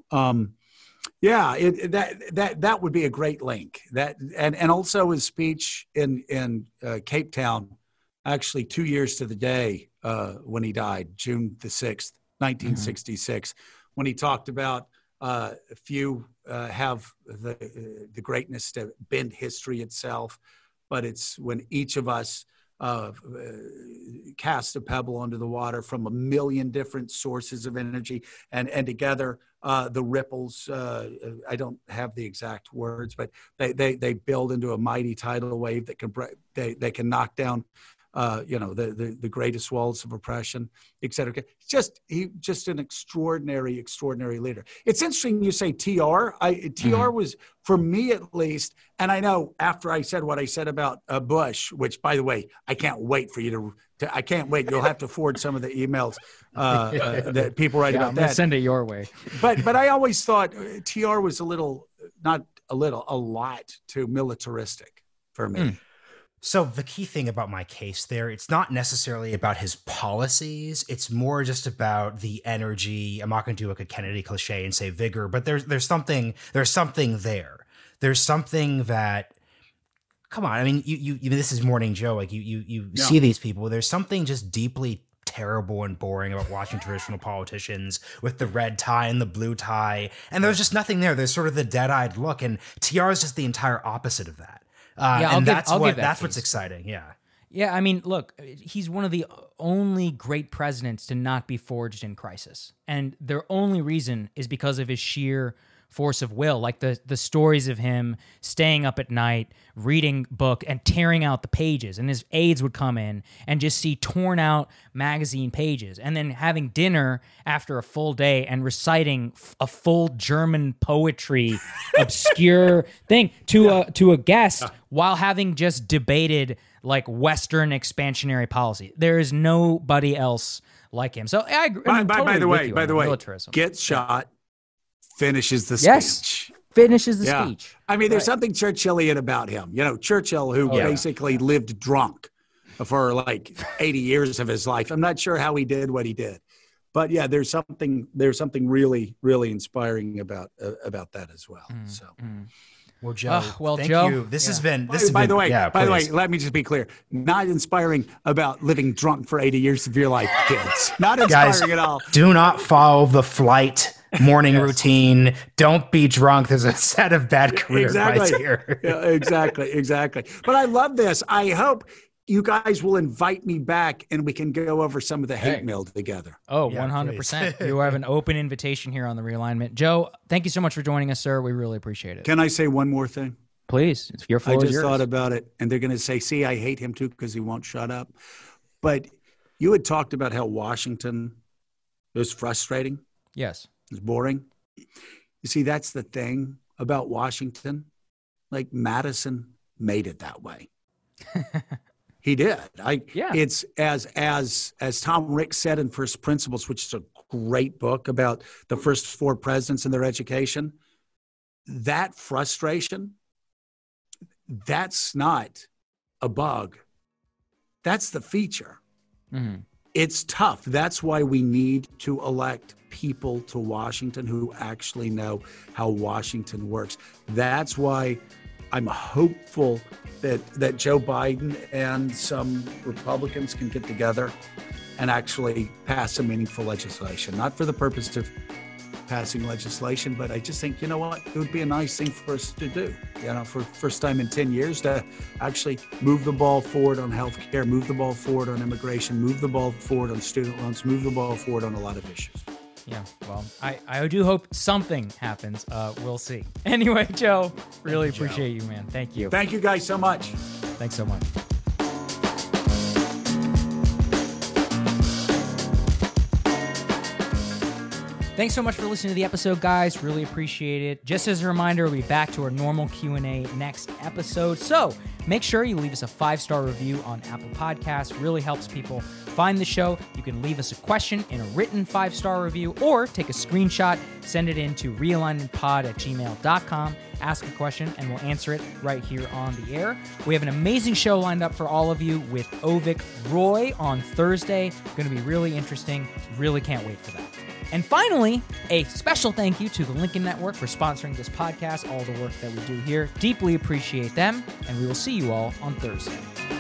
S2: that would be a great link. That and also his speech in Cape Town, actually 2 years to the day when he died, June the 6th, 1966, when he talked about few have the greatness to bend history itself, but it's when each of us cast a pebble onto the water from a million different sources of energy, and together the ripples, I don't have the exact words, but they build into a mighty tidal wave that they can knock down the greatest walls of oppression, et cetera. He's just an extraordinary leader. It's interesting you say TR. TR was, for me at least, and I know after I said what I said about Bush, which, by the way, I can't wait for you to I can't wait. You'll have to forward some of the emails that people write about
S3: I'm
S2: that.
S3: gonna send it your way.
S2: But I always thought TR was a lot too militaristic for me.
S1: So the key thing about my case there, it's not necessarily about his policies. It's more just about the energy. I'm not going to do like a Kennedy cliche and say vigor, but there's something there. There's something that, come on. I mean, you this is Morning Joe. Like you see these people. There's something just deeply terrible and boring about watching traditional politicians with the red tie and the blue tie. And there's just nothing there. There's sort of the dead-eyed look. And TR is just the entire opposite of that. That's what's exciting.
S3: Yeah. I mean, look, he's one of the only great presidents to not be forged in crisis. And their only reason is because of his sheer force of will, like the stories of him staying up at night, reading book and tearing out the pages. And his aides would come in and just see torn out magazine pages, and then having dinner after a full day and reciting a full German poetry, obscure thing to a guest while having just debated like Western expansionary policy. There is nobody else like him. So I agree.
S2: By the way,
S3: militarism.
S2: Gets shot, finishes the
S3: Yes.
S2: speech.
S3: Finishes the speech.
S2: I mean, there's something Churchillian about him. You know, Churchill, who basically lived drunk for like 80 years of his life. I'm not sure how he did what he did, but yeah, there's something really, really inspiring about that as well. So,
S1: well, Joe, thank
S3: Joe,
S1: you. This has been.
S2: By the way, let me just be clear. Not inspiring about living drunk for 80 years of your life, kids. Not inspiring at all.
S1: Do not follow the flight morning routine. Don't be drunk. There's a set of bad career advice here.
S2: Yeah, exactly. But I love this. I hope you guys will invite me back and we can go over some of the hate mail together.
S3: Oh, 100%. You have an open invitation here on the Realignment. Joe, thank you so much for joining us, sir. We really appreciate it.
S2: Can I say one more thing?
S3: Please. It's your floor.
S2: I just thought about it, and they're going to say, see, I hate him too because he won't shut up. But you had talked about how Washington was frustrating.
S3: Yes.
S2: It's boring. You see, that's the thing about Washington. Like Madison made it that way. He did. It's as Tom Ricks said in First Principles, which is a great book about the first 4 presidents and their education. That frustration, that's not a bug. That's the feature. Mm-hmm. It's tough. That's why we need to elect people to Washington who actually know how Washington works. That's why I'm hopeful that Joe Biden and some Republicans can get together and actually pass some meaningful legislation, not for the purpose of passing legislation, but I just think, you know what, it would be a nice thing for us to do, for first time in 10 years to actually move the ball forward on healthcare, move the ball forward on immigration, move the ball forward on student loans, move the ball forward on a lot of issues.
S3: Yeah, well, I do hope something happens. We'll see. Anyway, Joe, really appreciate you, man. Thank you.
S2: Thank you guys so much.
S3: Thanks so much. Thanks so much for listening to the episode, guys. Really appreciate it. Just as a reminder, we'll be back to our normal Q&A next episode. So make sure you leave us a 5-star review on Apple Podcasts. Really helps people find the show. You can leave us a question in a written 5-star review or take a screenshot, send it in to realignmentpod@gmail.com. Ask a question, and we'll answer it right here on the air. We have an amazing show lined up for all of you with Avik Roy on Thursday. Going to be really interesting. Really can't wait for that. And finally, a special thank you to the Lincoln Network for sponsoring this podcast, all the work that we do here. Deeply appreciate them, and we will see you all on Thursday.